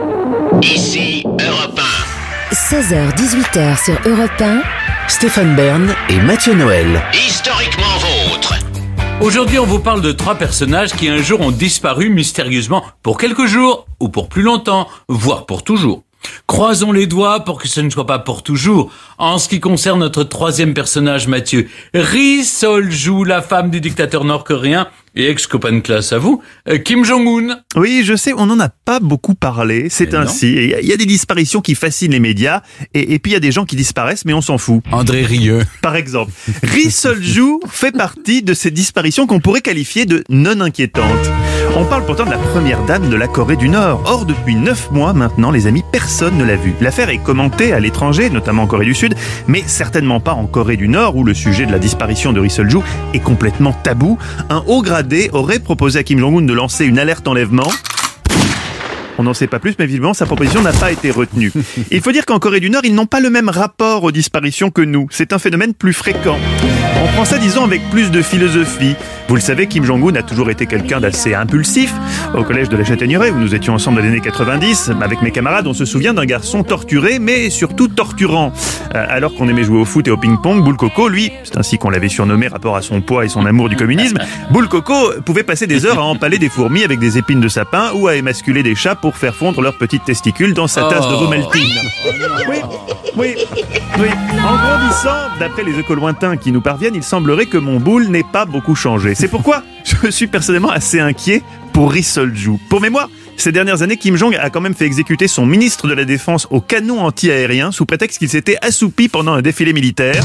Ici Europe 1. 16h-18h sur Europe 1. Stéphane Bern et Mathieu Noël. Historiquement vôtre. Aujourd'hui, on vous parle de 3 personnages qui un jour ont disparu mystérieusement pour quelques jours ou pour plus longtemps, voire pour toujours. Croisons les doigts pour que ce ne soit pas pour toujours. En ce qui concerne notre 3e personnage, Mathieu, Ri Sol-ju, la femme du dictateur nord-coréen et ex-copain de classe à vous, Kim Jong-un. Oui, je sais, on n'en a pas beaucoup parlé, c'est ainsi. Il y a des disparitions qui fascinent les médias, et puis il y a des gens qui disparaissent, mais on s'en fout. André Rieu. Par exemple, Ri Sol-ju fait partie de ces disparitions qu'on pourrait qualifier de non inquiétantes. On parle pourtant de la première dame de la Corée du Nord. Or, depuis 9 mois maintenant, les amis, personne ne l'a vue. L'affaire est commentée à l'étranger, notamment en Corée du Sud, mais certainement pas en Corée du Nord, où le sujet de la disparition de Ri Sol-ju est complètement tabou. Un haut gradé aurait proposé à Kim Jong-un de lancer une alerte enlèvement. On n'en sait pas plus, mais visiblement sa proposition n'a pas été retenue. Il faut dire qu'en Corée du Nord, ils n'ont pas le même rapport aux disparitions que nous. C'est un phénomène plus fréquent. On prend ça, disons, avec plus de philosophie. Vous le savez, Kim Jong-un a toujours été quelqu'un d'assez impulsif. Au collège de la Châtaigneraie, où nous étions ensemble dans les années 90, avec mes camarades, on se souvient d'un garçon torturé, mais surtout torturant. Alors qu'on aimait jouer au foot et au ping-pong, Boule Coco, lui, c'est ainsi qu'on l'avait surnommé rapport à son poids et son amour du communisme, Boule Coco pouvait passer des heures à empaler des fourmis avec des épines de sapin ou à émasculer des chats pour faire fondre leurs petites testicules dans sa tasse de Vomaltine. Oui. En grandissant, d'après les échos lointains qui nous parviennent, il semblerait que mon boule n'ait pas beaucoup changé. C'est pourquoi je suis personnellement assez inquiet pour Ri Sol-ju. Pour mémoire, ces dernières années, Kim Jong a quand même fait exécuter son ministre de la Défense au canon anti-aérien sous prétexte qu'il s'était assoupi pendant un défilé militaire.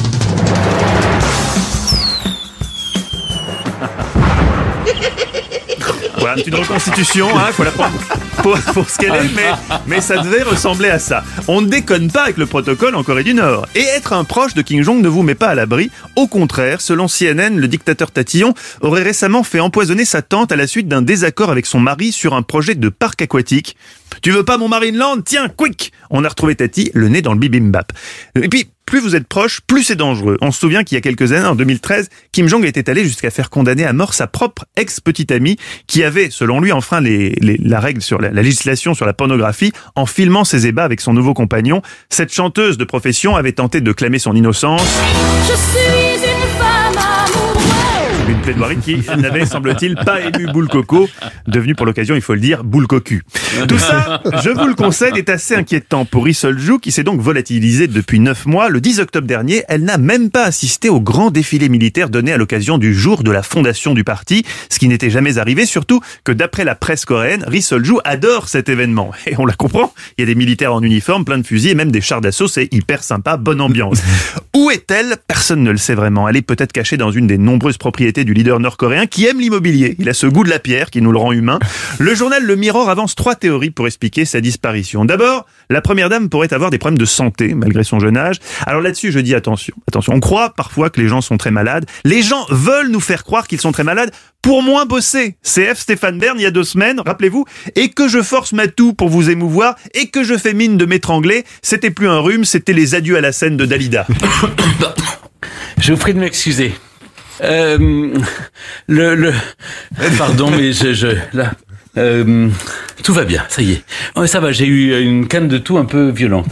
Voilà, c'est une reconstitution, faut la prendre pour ce qu'elle est, mais ça devait ressembler à ça. On ne déconne pas avec le protocole en Corée du Nord. Et être un proche de Kim Jong ne vous met pas à l'abri. Au contraire, selon CNN, le dictateur tatillon aurait récemment fait empoisonner sa tante à la suite d'un désaccord avec son mari sur un projet de parc aquatique. Tu veux pas mon Marineland ? Tiens, quick ! On a retrouvé Tati, le nez dans le bibimbap. Et puis, plus vous êtes proche, plus c'est dangereux. On se souvient qu'il y a quelques années, en 2013, Kim Jong était allé jusqu'à faire condamner à mort sa propre ex-petite amie qui avait, selon lui, enfreint la règle sur la législation sur la pornographie en filmant ses ébats avec son nouveau compagnon. Cette chanteuse de profession avait tenté de clamer son innocence. Je suis une femme amoureuse. plaidoirie qui n'avait, semble-t-il, pas ému Boule Coco, devenu pour l'occasion, il faut le dire, Boule Cocu. Tout ça, je vous le concède, est assez inquiétant pour Rissol Jou, qui s'est donc volatilisée depuis 9 mois. Le 10 octobre dernier, elle n'a même pas assisté au grand défilé militaire donné à l'occasion du jour de la fondation du parti, ce qui n'était jamais arrivé, surtout que d'après la presse coréenne, Rissol Jou adore cet événement. Et on la comprend, il y a des militaires en uniforme, plein de fusils et même des chars d'assaut, c'est hyper sympa, bonne ambiance. Où est-elle? Personne ne le sait vraiment. Elle est peut-être cachée dans une des nombreuses propriétés du leader nord-coréen qui aime l'immobilier. Il a ce goût de la pierre qui nous le rend humain. Le journal Le Mirror avance 3 théories pour expliquer sa disparition. D'abord, la première dame pourrait avoir des problèmes de santé malgré son jeune âge. Alors là-dessus, je dis attention. On croit parfois que les gens sont très malades. Les gens veulent nous faire croire qu'ils sont très malades pour moins bosser. CF Stéphane Bern il y a 2 semaines, rappelez-vous, et que je force ma toux pour vous émouvoir et que je fais mine de m'étrangler. C'était plus un rhume, c'était les adieux à la scène de Dalida. Je vous prie de m'excuser. Pardon, mais là, tout va bien, ça y est. Oh, ça va, j'ai eu une canne de toux un peu violente.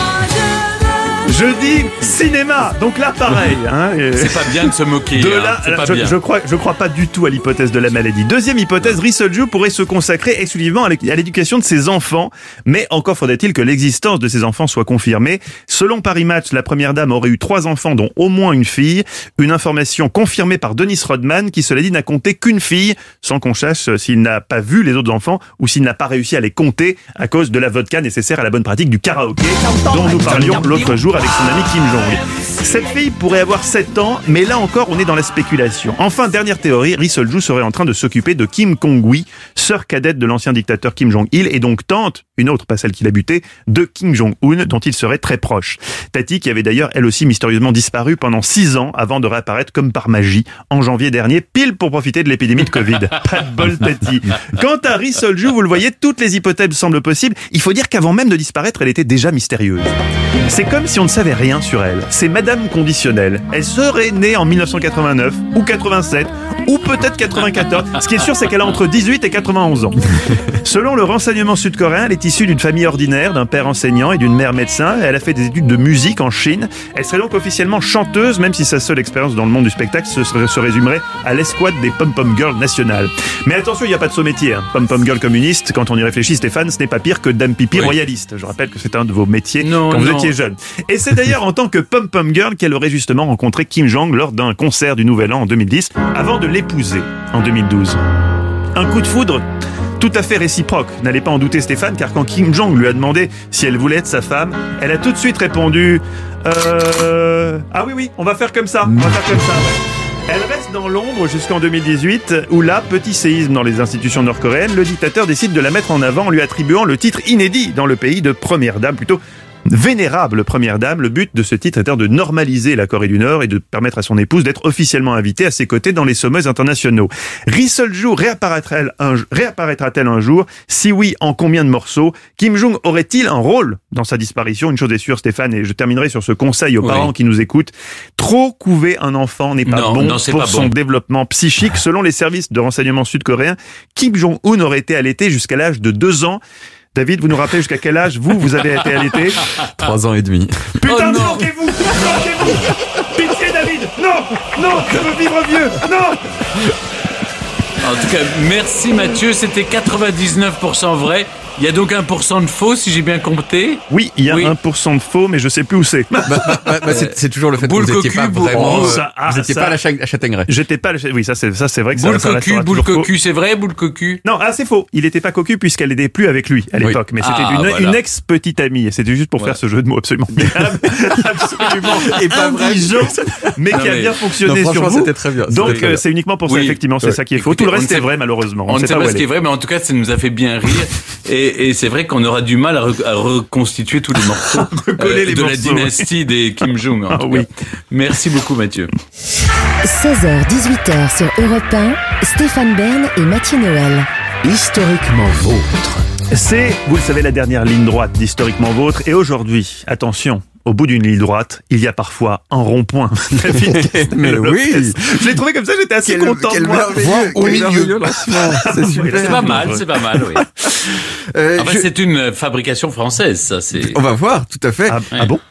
Je dis cinéma, donc là pareil. C'est pas bien de se moquer. Je crois pas du tout à l'hypothèse de la maladie. Deuxième hypothèse, Rissol Jou pourrait se consacrer exclusivement à l'éducation de ses enfants, mais encore faudrait-il que l'existence de ses enfants soit confirmée. Selon Paris Match, la première dame aurait eu 3 enfants, dont au moins une fille. Une information confirmée par Dennis Rodman, qui cela dit n'a compté qu'une fille, sans qu'on sache s'il n'a pas vu les autres enfants ou s'il n'a pas réussi à les compter à cause de la vodka nécessaire à la bonne pratique du karaoké, dont nous parlions l'autre jour avec son ami Kim Jong. Cette fille pourrait avoir 7 ans, mais là encore, on est dans la spéculation. Enfin, dernière théorie, Rissol Jou serait en train de s'occuper de Kim Kong-wi, sœur cadette de l'ancien dictateur Kim Jong-il, et donc tante, une autre, pas celle qui l'a buté, de Kim Jong-un, dont il serait très proche. Tati, qui avait d'ailleurs elle aussi mystérieusement disparu pendant 6 ans avant de réapparaître comme par magie en janvier dernier, pile pour profiter de l'épidémie de Covid. Pas de bol, Tati. Quant à Rissol Jou, vous le voyez, toutes les hypothèses semblent possibles. Il faut dire qu'avant même de disparaître, elle était déjà mystérieuse. C'est comme si on ne savait rien sur elle. C'est Madame Conditionnelle. Elle serait née en 1989 ou 87 ou peut-être 94. Ce qui est sûr, c'est qu'elle a entre 18 et 91 ans. Selon le renseignement sud-coréen, elle est issue d'une famille ordinaire, d'un père enseignant et d'une mère médecin. Elle a fait des études de musique en Chine. Elle serait donc officiellement chanteuse, même si sa seule expérience dans le monde du spectacle se résumerait à l'escouade des Pom-Pom Girls nationales. Mais attention, il n'y a pas de sous-métier. Pom-Pom Girl communiste, quand on y réfléchit, Stéphane, ce n'est pas pire que Dame Pipi royaliste. Je rappelle que c'est un de vos métiers quand vous étiez jeune. Et c'est d'ailleurs en tant que Pom-Pom Girl qu'elle aurait justement rencontré Kim Jong lors d'un concert du Nouvel An en 2010, avant de l'épouser en 2012. Un coup de foudre tout à fait réciproque, n'allez pas en douter Stéphane, car quand Kim Jong lui a demandé si elle voulait être sa femme, elle a tout de suite répondu ah oui, on va faire comme ça, Elle reste dans l'ombre jusqu'en 2018, où là, petit séisme dans les institutions nord-coréennes, le dictateur décide de la mettre en avant en lui attribuant le titre inédit dans le pays de première dame, plutôt vénérable première dame. Le but de ce titre est de normaliser la Corée du Nord et de permettre à son épouse d'être officiellement invitée à ses côtés dans les sommets internationaux. Rissol Jou réapparaîtra-t-elle un jour? Si oui, en combien de morceaux? Kim Jong aurait-il un rôle dans sa disparition? Une chose est sûre, Stéphane, et je terminerai sur ce conseil aux parents qui nous écoutent. Trop couver un enfant n'est pas bon pour son développement psychique. Selon les services de renseignement sud-coréens, Kim Jong-un aurait été allaité jusqu'à l'âge de 2 ans. David, vous nous rappelez jusqu'à quel âge vous avez été allaité? 3 ans et demi. Putain, planquez-vous! Pitié, David! Non, je veux vivre vieux! Non! En tout cas, merci Mathieu, c'était 99% vrai. Il y a donc 1% de faux, si j'ai bien compté. Oui, il y a 1% de faux, mais je sais plus où c'est. C'est toujours le fait que vous n'étiez pas vraiment... vous n'étiez pas à la Châtaigneraie. J'étais pas à la Châtaigneraie. Oui, ça c'est vrai que boule cocu, boule cocu, c'est vrai, boule cocu? Non, c'est faux. Il n'était pas cocu puisqu'elle n'était plus avec lui à l'époque. Mais c'était une ex-petite amie. Et c'était juste pour faire ce jeu de mots absolument et pas vrai, mais qui a bien fonctionné sur vous. C'était très bien. Donc c'est uniquement pour ça, effectivement, c'est ça qui est faux. Tout le reste est vrai, malheureusement. On ne sait pas ce qui est vrai, mais en tout cas, ça nous a fait bien rire. Et c'est vrai qu'on aura du mal à reconstituer tous les morceaux de la dynastie des Kim Jong. Merci beaucoup Mathieu. 16h-18h sur Europe 1, Stéphane Bern et Mathieu Noël. Historiquement vôtre. C'est, vous le savez, la dernière ligne droite d'Historiquement Vôtre. Et aujourd'hui, attention, au bout d'une ligne droite, il y a parfois un rond-point. Mais oui, je l'ai trouvé comme ça, j'étais assez content de moi. Au milieu, c'est super. C'est pas mal, oui. C'est une fabrication française, ça. On va voir, tout à fait. Ah bon?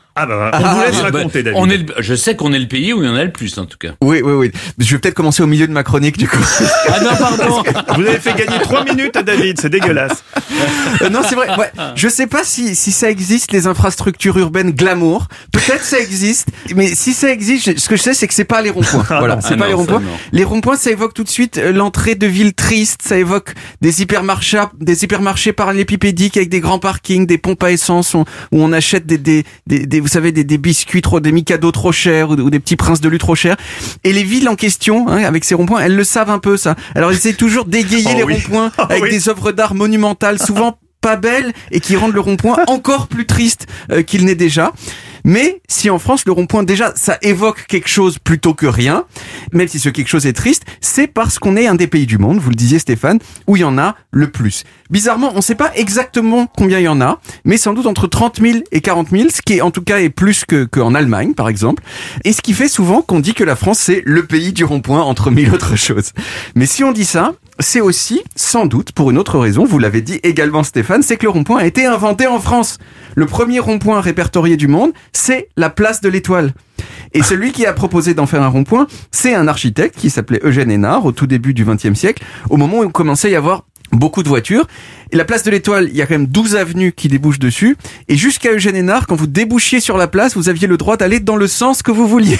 On vous laisse raconter, David. Je sais qu'on est le pays où il y en a le plus, en tout cas. Oui. Je vais peut-être commencer au milieu de ma chronique, du coup. Ah non, pardon. Vous avez fait gagner 3 minutes à David, c'est dégueulasse. Non, c'est vrai. Ouais. Je sais pas si ça existe, les infrastructures urbaines glamour. Peut-être ça existe, mais si ça existe, ce que je sais, c'est que c'est pas les ronds-points. Voilà, c'est pas les ronds-points. Les ronds-points, ça évoque tout de suite l'entrée de villes tristes, ça évoque des hypermarchés parallélépipédiques avec des grands parkings, des pompes à essence où on achète des vous savez, des biscuits des Mikado trop chers ou des petits princes de lait trop chers. Et les villes en question, avec ces ronds-points, elles le savent un peu, ça. Alors, ils essaient toujours d'égayer les ronds-points avec des œuvres d'art monumentales, souvent pas belles, et qui rendent le rond-point encore plus triste qu'il n'est déjà. Mais si en France, le rond-point, déjà, ça évoque quelque chose plutôt que rien, même si ce quelque chose est triste, c'est parce qu'on est un des pays du monde, vous le disiez Stéphane, où il y en a le plus. Bizarrement, on ne sait pas exactement combien il y en a, mais sans doute entre 30 000 et 40 000, ce qui en tout cas est plus qu'en Allemagne, par exemple. Et ce qui fait souvent qu'on dit que la France, c'est le pays du rond-point, entre mille autres choses. Mais si on dit ça, c'est aussi, sans doute, pour une autre raison, vous l'avez dit également Stéphane, c'est que le rond-point a été inventé en France. Le premier rond-point répertorié du monde, c'est la place de l'Étoile. Et celui qui a proposé d'en faire un rond-point, c'est un architecte qui s'appelait Eugène Hénard, au tout début du XXe siècle, au moment où il commençait à y avoir beaucoup de voitures. Et la place de l'Étoile, il y a quand même 12 avenues qui débouchent dessus. Et jusqu'à Eugène Hénard, quand vous débouchiez sur la place, vous aviez le droit d'aller dans le sens que vous vouliez.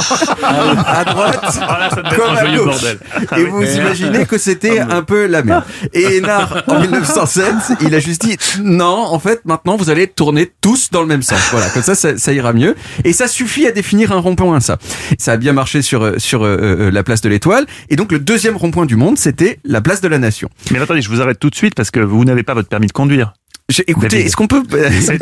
À droite, comme à gauche. Et vous imaginez que c'était un peu la merde. Et Hénard, en 1907, il a juste dit, non, en fait, maintenant, vous allez tourner tous dans le même sens. Voilà, comme ça ira mieux. Et ça suffit à définir un rond-point, ça. Ça a bien marché sur la place de l'Étoile. Et donc, le deuxième rond-point du monde, c'était la place de la Nation. Mais attendez, je vous arrête tout de suite parce que vous n'avez pas votre permis de conduire. Écoutez, David. est-ce qu'on peut...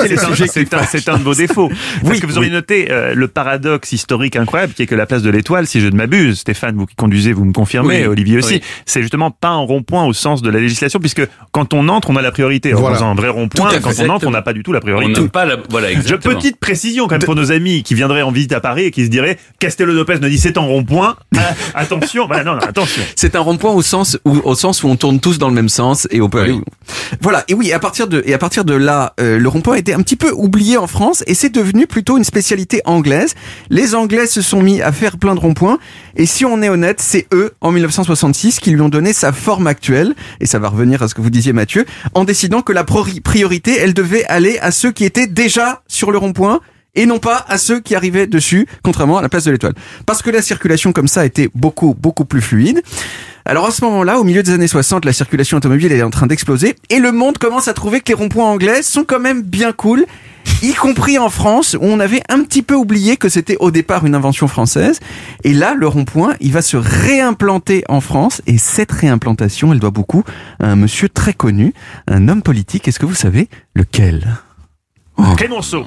C'est un de vos défauts. Parce que vous auriez noté le paradoxe historique incroyable qui est que la place de l'Étoile, si je ne m'abuse, Stéphane, vous qui conduisez, vous me confirmez, Olivier aussi, c'est justement pas un rond-point au sens de la législation, puisque quand on entre, on a la priorité. En faisant un vrai rond-point, quand on entre, on n'a pas du tout la priorité. On n'a pas la... Voilà, exactement. Petite précision quand même pour nos amis qui viendraient en visite à Paris et qui se diraient Castello-Lopez me dit c'est un rond-point. Attention, attention. C'est un rond-point au sens où on tourne tous dans le même sens et on peut aller où... Voilà. Et oui, à partir de là, le rond-point a été un petit peu oublié en France et c'est devenu plutôt une spécialité anglaise. Les Anglais se sont mis à faire plein de ronds-points et si on est honnête, c'est eux, en 1966, qui lui ont donné sa forme actuelle, et ça va revenir à ce que vous disiez Mathieu, en décidant que la priorité, elle devait aller à ceux qui étaient déjà sur le rond-point et non pas à ceux qui arrivaient dessus, contrairement à la place de l'Étoile. Parce que la circulation comme ça était beaucoup plus fluide. Alors à ce moment-là, au milieu des années 60, la circulation automobile est en train d'exploser et le monde commence à trouver que les ronds-points anglais sont quand même bien cool, y compris en France où on avait un petit peu oublié que c'était au départ une invention française. Et là, le rond-point, il va se réimplanter en France et cette réimplantation, elle doit beaucoup à un monsieur très connu, un homme politique. Est-ce que vous savez lequel ? Clémenceau.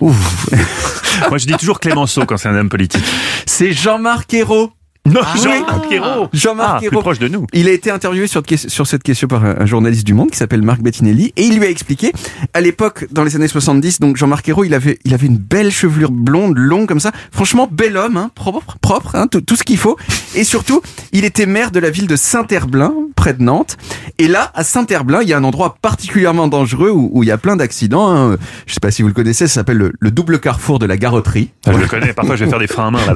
Moi, je dis toujours Clémenceau quand c'est un homme politique. C'est Jean-Marc Ayrault. Non, Jean-Marc Ayrault. Jean-Marc Ayrault, plus proche de nous. Il a été interviewé sur cette question par un journaliste du Monde qui s'appelle Marc Bettinelli et il lui a expliqué, à l'époque, dans les années 70, donc Jean-Marc Ayrault, il avait une belle chevelure blonde, longue comme ça. Franchement, bel homme, propre, tout ce qu'il faut. Et surtout, il était maire de la ville de Saint-Herblain, près de Nantes. Et là, à Saint-Herblain, il y a un endroit particulièrement dangereux où il y a plein d'accidents. Je sais pas si vous le connaissez, ça s'appelle le double carrefour de la Garotterie. Je le connais. Parfois, je vais faire des freins à main là.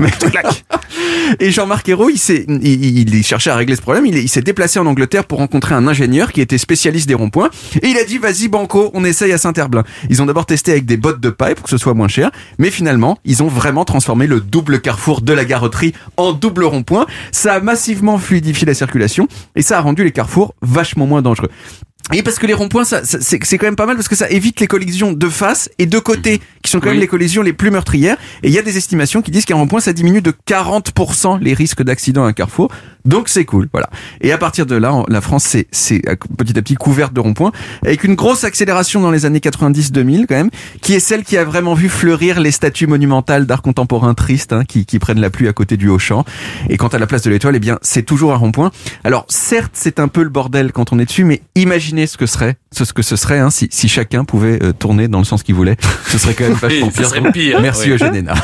Et Jean-Marc Ayrault, il cherchait à régler ce problème. Il s'est déplacé en Angleterre pour rencontrer un ingénieur qui était spécialiste des ronds-points. Et il a dit, vas-y banco, on essaye à Saint-Herblain. Ils ont d'abord testé avec des bottes de paille pour que ce soit moins cher. Mais finalement, ils ont vraiment transformé le double carrefour de la Garotterie en double rond-point. Ça a massivement fluidifié la circulation et ça a rendu les carrefours vachement moins dangereux. Et parce que les ronds-points, c'est quand même pas mal parce que ça évite les collisions de face et de côté, qui sont quand même les collisions les plus meurtrières. Et il y a des estimations qui disent qu'un rond-point, ça diminue de 40% les risques d'accident à un carrefour. Donc c'est cool, voilà. Et à partir de là, la France, c'est petit à petit couverte de ronds-points, avec une grosse accélération dans les années 90-2000 quand même, qui est celle qui a vraiment vu fleurir les statues monumentales d'art contemporain tristes, qui prennent la pluie à côté du Auchan. Et quant à la place de l'Étoile, eh bien, c'est toujours un rond-point. Alors certes, c'est un peu le bordel quand on est dessus, mais imaginez ce que ce serait si chacun pouvait tourner dans le sens qu'il voulait. Ce serait quand même vachement pire. Ce serait pire. Merci Eugène Hénard.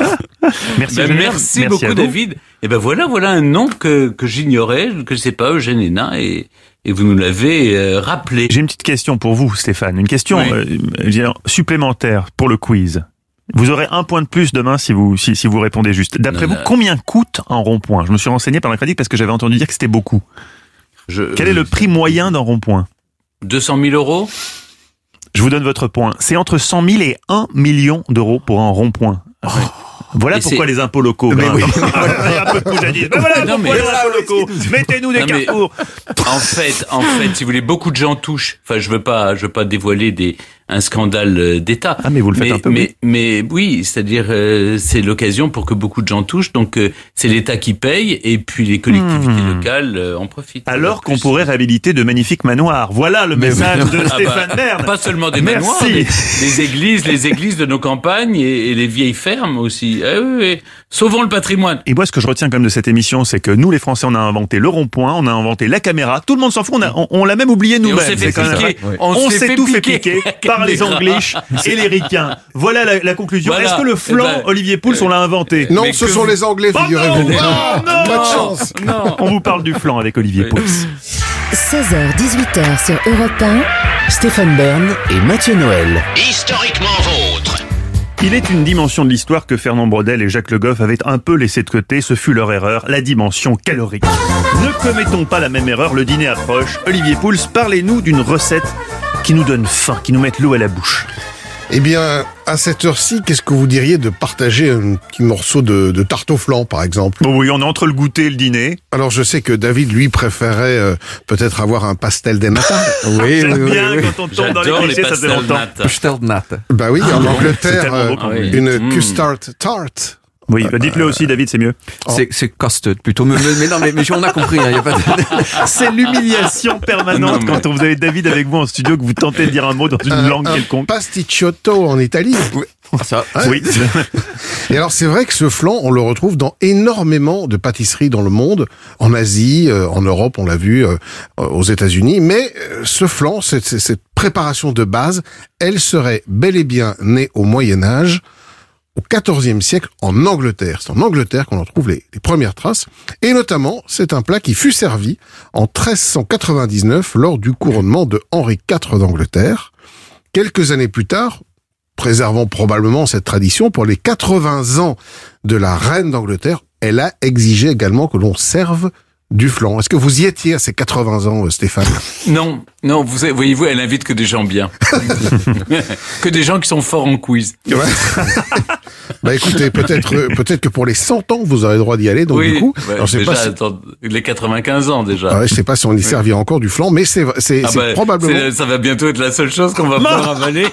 Merci beaucoup David. Et ben voilà un nom que j'ignorais, que je sais pas, Eugène Hénard, et vous nous l'avez rappelé. J'ai une petite question pour vous, Stéphane, une question supplémentaire pour le quiz. Vous aurez un point de plus demain si vous répondez juste. D'après vous, combien coûte un rond-point ? Je me suis renseigné pendant la chronique parce que j'avais entendu dire que c'était beaucoup. Quel est le prix moyen d'un rond-point ? 200 000 euros ? Je vous donne votre point. C'est entre 100 000 et 1 million d'euros pour un rond-point. Voilà pourquoi les impôts locaux. Mais oui. Il y a un peu de poujadisme. Voilà pourquoi les impôts locaux. Mettez-nous des carrefours. En fait, si vous voulez, beaucoup de gens touchent. Enfin, je veux pas dévoiler un scandale d'État. Ah, mais vous le faites un peu. Mais oui, c'est-à-dire, c'est l'occasion pour que beaucoup de gens touchent. Donc, c'est l'État qui paye et puis les collectivités locales en profitent. Alors qu'on pourrait réhabiliter de magnifiques manoirs. Voilà le message de Stéphane Bern. Pas seulement des manoirs, les églises de nos campagnes et les vieilles fermes aussi. Oui. Sauvons le patrimoine. Et moi, ce que je retiens quand même de cette émission, c'est que nous, les Français, on a inventé le rond-point, on a inventé la caméra. Tout le monde s'en fout. On l'a même oublié nous-mêmes. On s'est tout fait piquer par les Anglish et les Ricains. Voilà la conclusion. Voilà. Est-ce que le flan, Olivier Pouls, on l'a inventé ? Non, ce sont les Anglais, figurez-vous. Non, pas de chance. Non. On vous parle du flan avec Olivier Pouls. 16h-18h sur Europe 1, Stéphane Bern et Mathieu Noël. Historiquement vôtre. Il est une dimension de l'histoire que Fernand Braudel et Jacques Le Goff avaient un peu laissé de côté. Ce fut leur erreur, la dimension calorique. Ne commettons pas la même erreur, le dîner approche. Olivier Pouls, parlez-nous d'une recette qui nous donne faim, qui nous mette l'eau à la bouche. Eh bien, à cette heure-ci, qu'est-ce que vous diriez de partager un petit morceau de tarte au flan, par exemple ? Bon, oui, on est entre le goûter et le dîner. Alors, je sais que David, lui, préférait peut-être avoir un pastel des matins. J'aime bien quand on tombe dans les clichés, ça fait longtemps. Pastel de nata. Bah oui, en Angleterre, une custard tart. Oui, dites-le aussi, David, c'est mieux. C'est custard plutôt. Mais non, mais on a compris. Y a pas de... C'est l'humiliation permanente quand vous avez David avec vous en studio que vous tentez de dire un mot dans une langue quelconque. Pasticciotto en Italie. Oui. Ça, oui. Et alors, c'est vrai que ce flan, on le retrouve dans énormément de pâtisseries dans le monde, en Asie, en Europe, on l'a vu, aux États-Unis. Mais ce flan, cette préparation de base, elle serait bel et bien née au Moyen-Âge, au XIVe siècle, en Angleterre. C'est en Angleterre qu'on en trouve les premières traces. Et notamment, c'est un plat qui fut servi en 1399 lors du couronnement de Henri IV d'Angleterre. Quelques années plus tard, préservant probablement cette tradition, pour les 80 ans de la reine d'Angleterre, elle a exigé également que l'on serve du flan. Est-ce que vous y étiez à ces 80 ans, Stéphane ? Non, voyez-vous, elle invite que des gens bien. Que des gens qui sont forts en quiz. Ouais. Bah écoutez, peut-être que pour les 100 ans, vous aurez le droit d'y aller, donc du coup... alors, je sais pas les 95 ans déjà. Ouais, je sais pas si on y servira encore du flan, mais c'est probablement... Ça va bientôt être la seule chose qu'on va pouvoir avaler.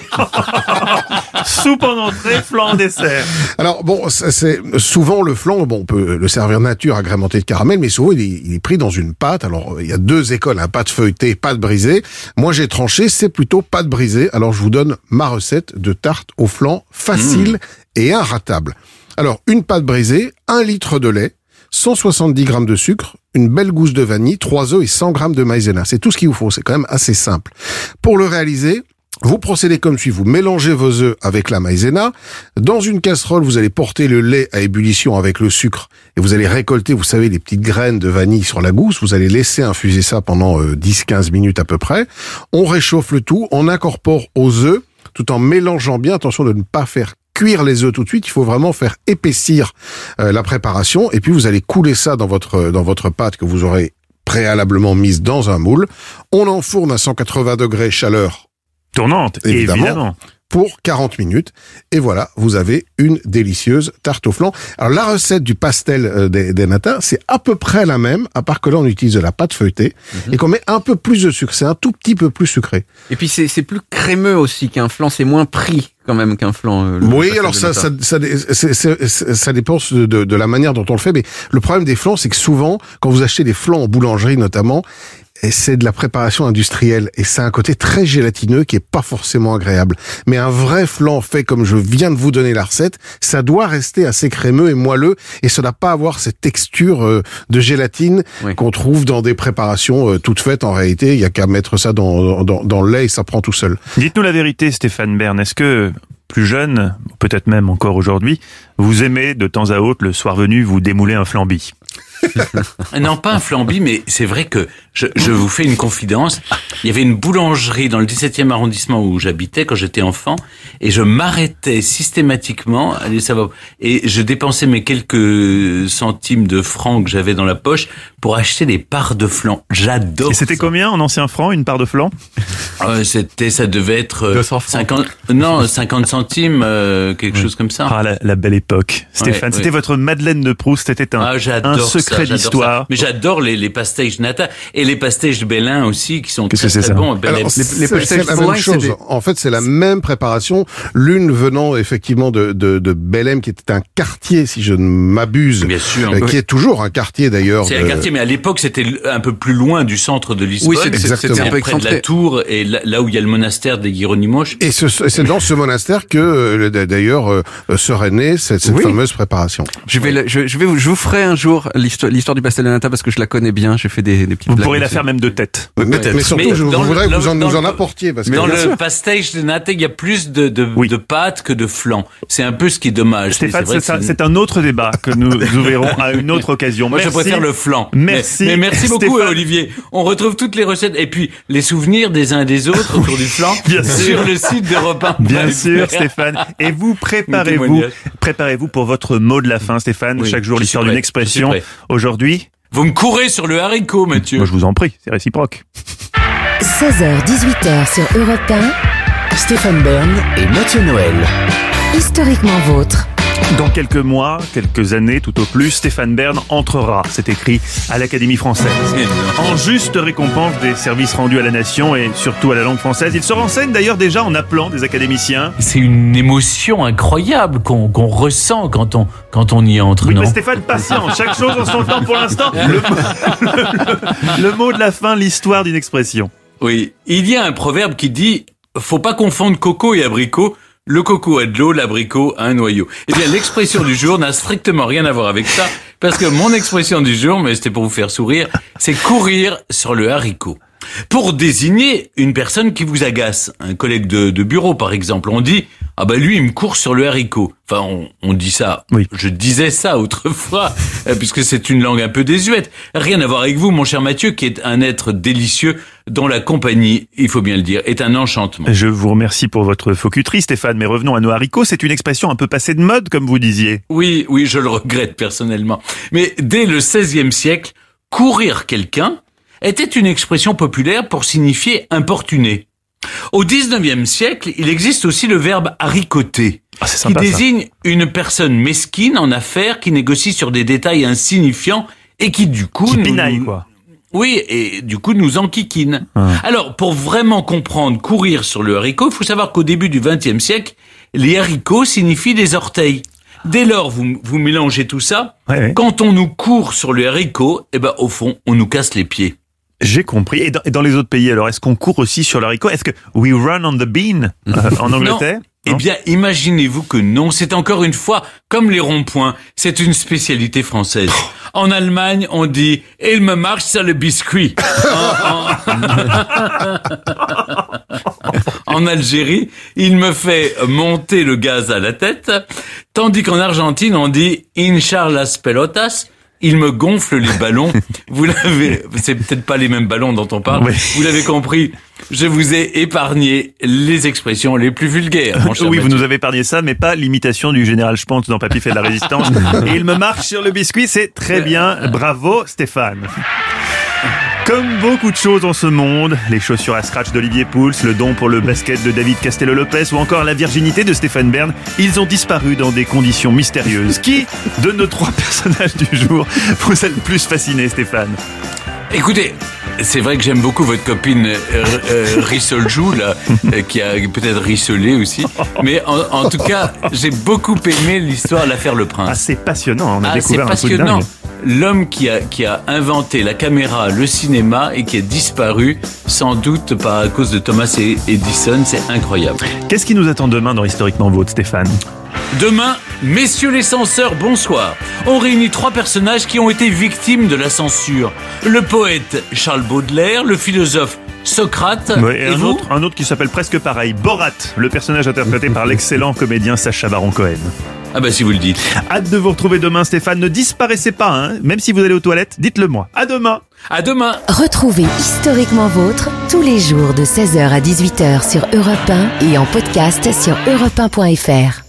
Soupe en entrée, flan en dessert. Alors bon, c'est souvent le flan, on peut le servir nature agrémenté de caramel, mais souvent il est pris dans une pâte. Alors il y a deux écoles, pâte feuilletée, pâte brisée. Moi j'ai tranché, c'est plutôt pâte brisée. Alors je vous donne ma recette de tarte au flan facile et inratable. Alors une pâte brisée, 1 litre de lait, 170 grammes de sucre, une belle gousse de vanille, 3 œufs et 100 grammes de maïzena. C'est tout ce qu'il vous faut, c'est quand même assez simple. Pour le réaliser, vous procédez comme suit, vous mélangez vos œufs avec la maïzena. Dans une casserole, vous allez porter le lait à ébullition avec le sucre et vous allez récolter, vous savez, les petites graines de vanille sur la gousse. Vous allez laisser infuser ça pendant 10-15 minutes à peu près. On réchauffe le tout, on incorpore aux œufs tout en mélangeant bien. Attention de ne pas faire cuire les œufs tout de suite, il faut vraiment faire épaissir la préparation et puis vous allez couler ça dans votre pâte que vous aurez préalablement mise dans un moule. On enfourne à 180 degrés chaleur tournante, évidemment. Pour 40 minutes. Et voilà, vous avez une délicieuse tarte au flan. Alors, la recette du pastel des natas, c'est à peu près la même, à part que là, on utilise de la pâte feuilletée et qu'on met un peu plus de sucre. C'est un tout petit peu plus sucré. Et puis, c'est plus crémeux aussi qu'un flan. C'est moins pris quand même qu'un flan. Oui, alors ça dépend de la manière dont on le fait. Mais le problème des flans, c'est que souvent, quand vous achetez des flans en boulangerie notamment, et c'est de la préparation industrielle et c'est un côté très gélatineux qui est pas forcément agréable. Mais un vrai flan fait comme je viens de vous donner la recette, ça doit rester assez crémeux et moelleux et ça n'a pas avoir cette texture de gélatine qu'on trouve dans des préparations toutes faites. En réalité, il y a qu'à mettre ça dans le lait et ça prend tout seul. Dites-nous la vérité, Stéphane Bern. Est-ce que plus jeune, peut-être même encore aujourd'hui, vous aimez de temps à autre, le soir venu, vous démouler un flambi ? Non, pas un flamby, mais c'est vrai que je vous fais une confidence. Il y avait une boulangerie dans le 17e arrondissement où j'habitais quand j'étais enfant, et je m'arrêtais systématiquement, et je dépensais mes quelques centimes de francs que j'avais dans la poche pour acheter des parts de flan. J'adore. Et c'était ça. Combien en ancien francs, une part de flan? Ça devait être 50 centimes, quelque chose comme ça. Ah, la belle époque. Stéphane, c'était votre Madeleine de Proust, c'était un secret d'histoire. Mais j'adore les pastéis de nata et les pastéis de Bélin aussi qui sont très bons. Alors, c'est la même chose. En fait, c'est la même préparation. L'une venant effectivement de Bélem, qui était un quartier, si je ne m'abuse. Bien sûr. Qui est toujours un quartier d'ailleurs. C'est un quartier, mais à l'époque, c'était un peu plus loin du centre de Lisbonne. Oui, c'était un peu près de la Tour et là où il y a le monastère des Hieronymos. Et c'est dans ce monastère que d'ailleurs serait née cette fameuse préparation. Je vous ferai un jour l'histoire du pastel de nata parce que je la connais bien. J'ai fait des petites. Vous pourrez la faire même de tête. Mais surtout, je voudrais que vous nous en apportiez. Parce que dans le pastel de nata, il y a plus de pâte que de flan. C'est un peu ce qui est dommage. Stéphane, c'est un autre débat que nous ouvrirons à une autre occasion. Moi, je préfère le flan. Merci. Mais merci beaucoup, Olivier. On retrouve toutes les recettes et puis les souvenirs des uns et des autres autour du flan sur le site d'Europe 1. Bien sûr, Stéphane. Et vous préparez-vous pour votre mot de la fin, Stéphane. Chaque jour, l'histoire d'une expression. Aujourd'hui, vous me courez sur le haricot, Mathieu. Moi, je vous en prie, c'est réciproque. 16h-18h sur Europe 1. Stéphane Bern et Mathieu Noël. Historiquement vôtre. Dans quelques mois, quelques années tout au plus, Stéphane Bern entrera, c'est écrit, à l'Académie française. En juste récompense des services rendus à la nation et surtout à la langue française. Il se renseigne d'ailleurs déjà en appelant des académiciens. C'est une émotion incroyable qu'on ressent quand on y entre, oui, non? Mais Stéphane, patient, chaque chose en son temps pour l'instant. Le mot de la fin, l'histoire d'une expression. Oui, il y a un proverbe qui dit « Faut pas confondre coco et abricot ». Le coco a de l'eau, l'abricot a un noyau. Eh bien, l'expression du jour n'a strictement rien à voir avec ça, parce que mon expression du jour, mais c'était pour vous faire sourire, c'est courir sur le haricot. Pour désigner une personne qui vous agace, un collègue de bureau par exemple, on dit « Ah ben lui, il me court sur le haricot ». Enfin, on dit ça. Oui. Je disais ça autrefois, puisque c'est une langue un peu désuète. Rien à voir avec vous, mon cher Mathieu, qui est un être délicieux dont la compagnie, il faut bien le dire, est un enchantement. Je vous remercie pour votre faucuterie, Stéphane, mais revenons à nos haricots. C'est une expression un peu passée de mode, comme vous disiez. Oui, je le regrette personnellement. Mais dès le XVIe siècle, courir quelqu'un était une expression populaire pour signifier importuner. Au XIXe siècle, il existe aussi le verbe haricoter, qui désigne une personne mesquine en affaires qui négocie sur des détails insignifiants et qui du coup... Qui pinaille, quoi. Oui, et du coup nous enquiquine. Alors, pour vraiment comprendre courir sur le haricot, il faut savoir qu'au début du XXe siècle, les haricots signifient des orteils. Dès lors, vous mélangez tout ça. Ouais. Quand on nous court sur le haricot, au fond, on nous casse les pieds. J'ai compris. Et dans les autres pays, alors, est-ce qu'on court aussi sur l'haricot? Est-ce que we run on the bean en Angleterre? Non. Eh bien, imaginez-vous que non. C'est encore une fois comme les ronds-points. C'est une spécialité française. En Allemagne, on dit « Il me marche sur le biscuit ». En Algérie, il me fait monter le gaz à la tête. Tandis qu'en Argentine, on dit « Hinchar las pelotas ». Il me gonfle les ballons. Vous l'avez, c'est peut-être pas les mêmes ballons dont on parle. Oui. Vous l'avez compris. Je vous ai épargné les expressions les plus vulgaires, mon cher Oui, Mathieu. vous nous avez épargné ça, mais pas l'imitation du général Spantz dans Papy fait de la résistance. Et il me marche sur le biscuit, c'est très bien. Bravo, Stéphane. Comme beaucoup de choses en ce monde, les chaussures à scratch d'Olivier Pouls, le don pour le basket de David Castello-Lopez ou encore la virginité de Stéphane Bern, ils ont disparu dans des conditions mystérieuses. Qui de nos trois personnages du jour vous a le plus fasciné, Stéphane? Écoutez, c'est vrai que j'aime beaucoup votre copine Rissoljou, là, qui a peut-être rissolé aussi. Mais en tout cas, j'ai beaucoup aimé l'histoire de l'affaire Le Prince. Ah, c'est passionnant, on a découvert un truc dingue. L'homme qui a inventé la caméra, le cinéma et qui a disparu, sans doute à cause de Thomas Edison, c'est incroyable. Qu'est-ce qui nous attend demain dans Historiquement Vôtre, Stéphane? Demain, messieurs les censeurs, bonsoir. On réunit trois personnages qui ont été victimes de la censure. Le poète Charles Baudelaire, le philosophe Socrate, et un autre qui s'appelle presque pareil, Borat, le personnage interprété par l'excellent comédien Sacha Baron Cohen. Ah bah si vous le dites. Hâte de vous retrouver demain, Stéphane. Ne disparaissez pas, hein. Même si vous allez aux toilettes, dites-le moi. À demain. À demain. Retrouvez Historiquement Vôtre tous les jours de 16h à 18h sur Europe 1 et en podcast sur europe1.fr.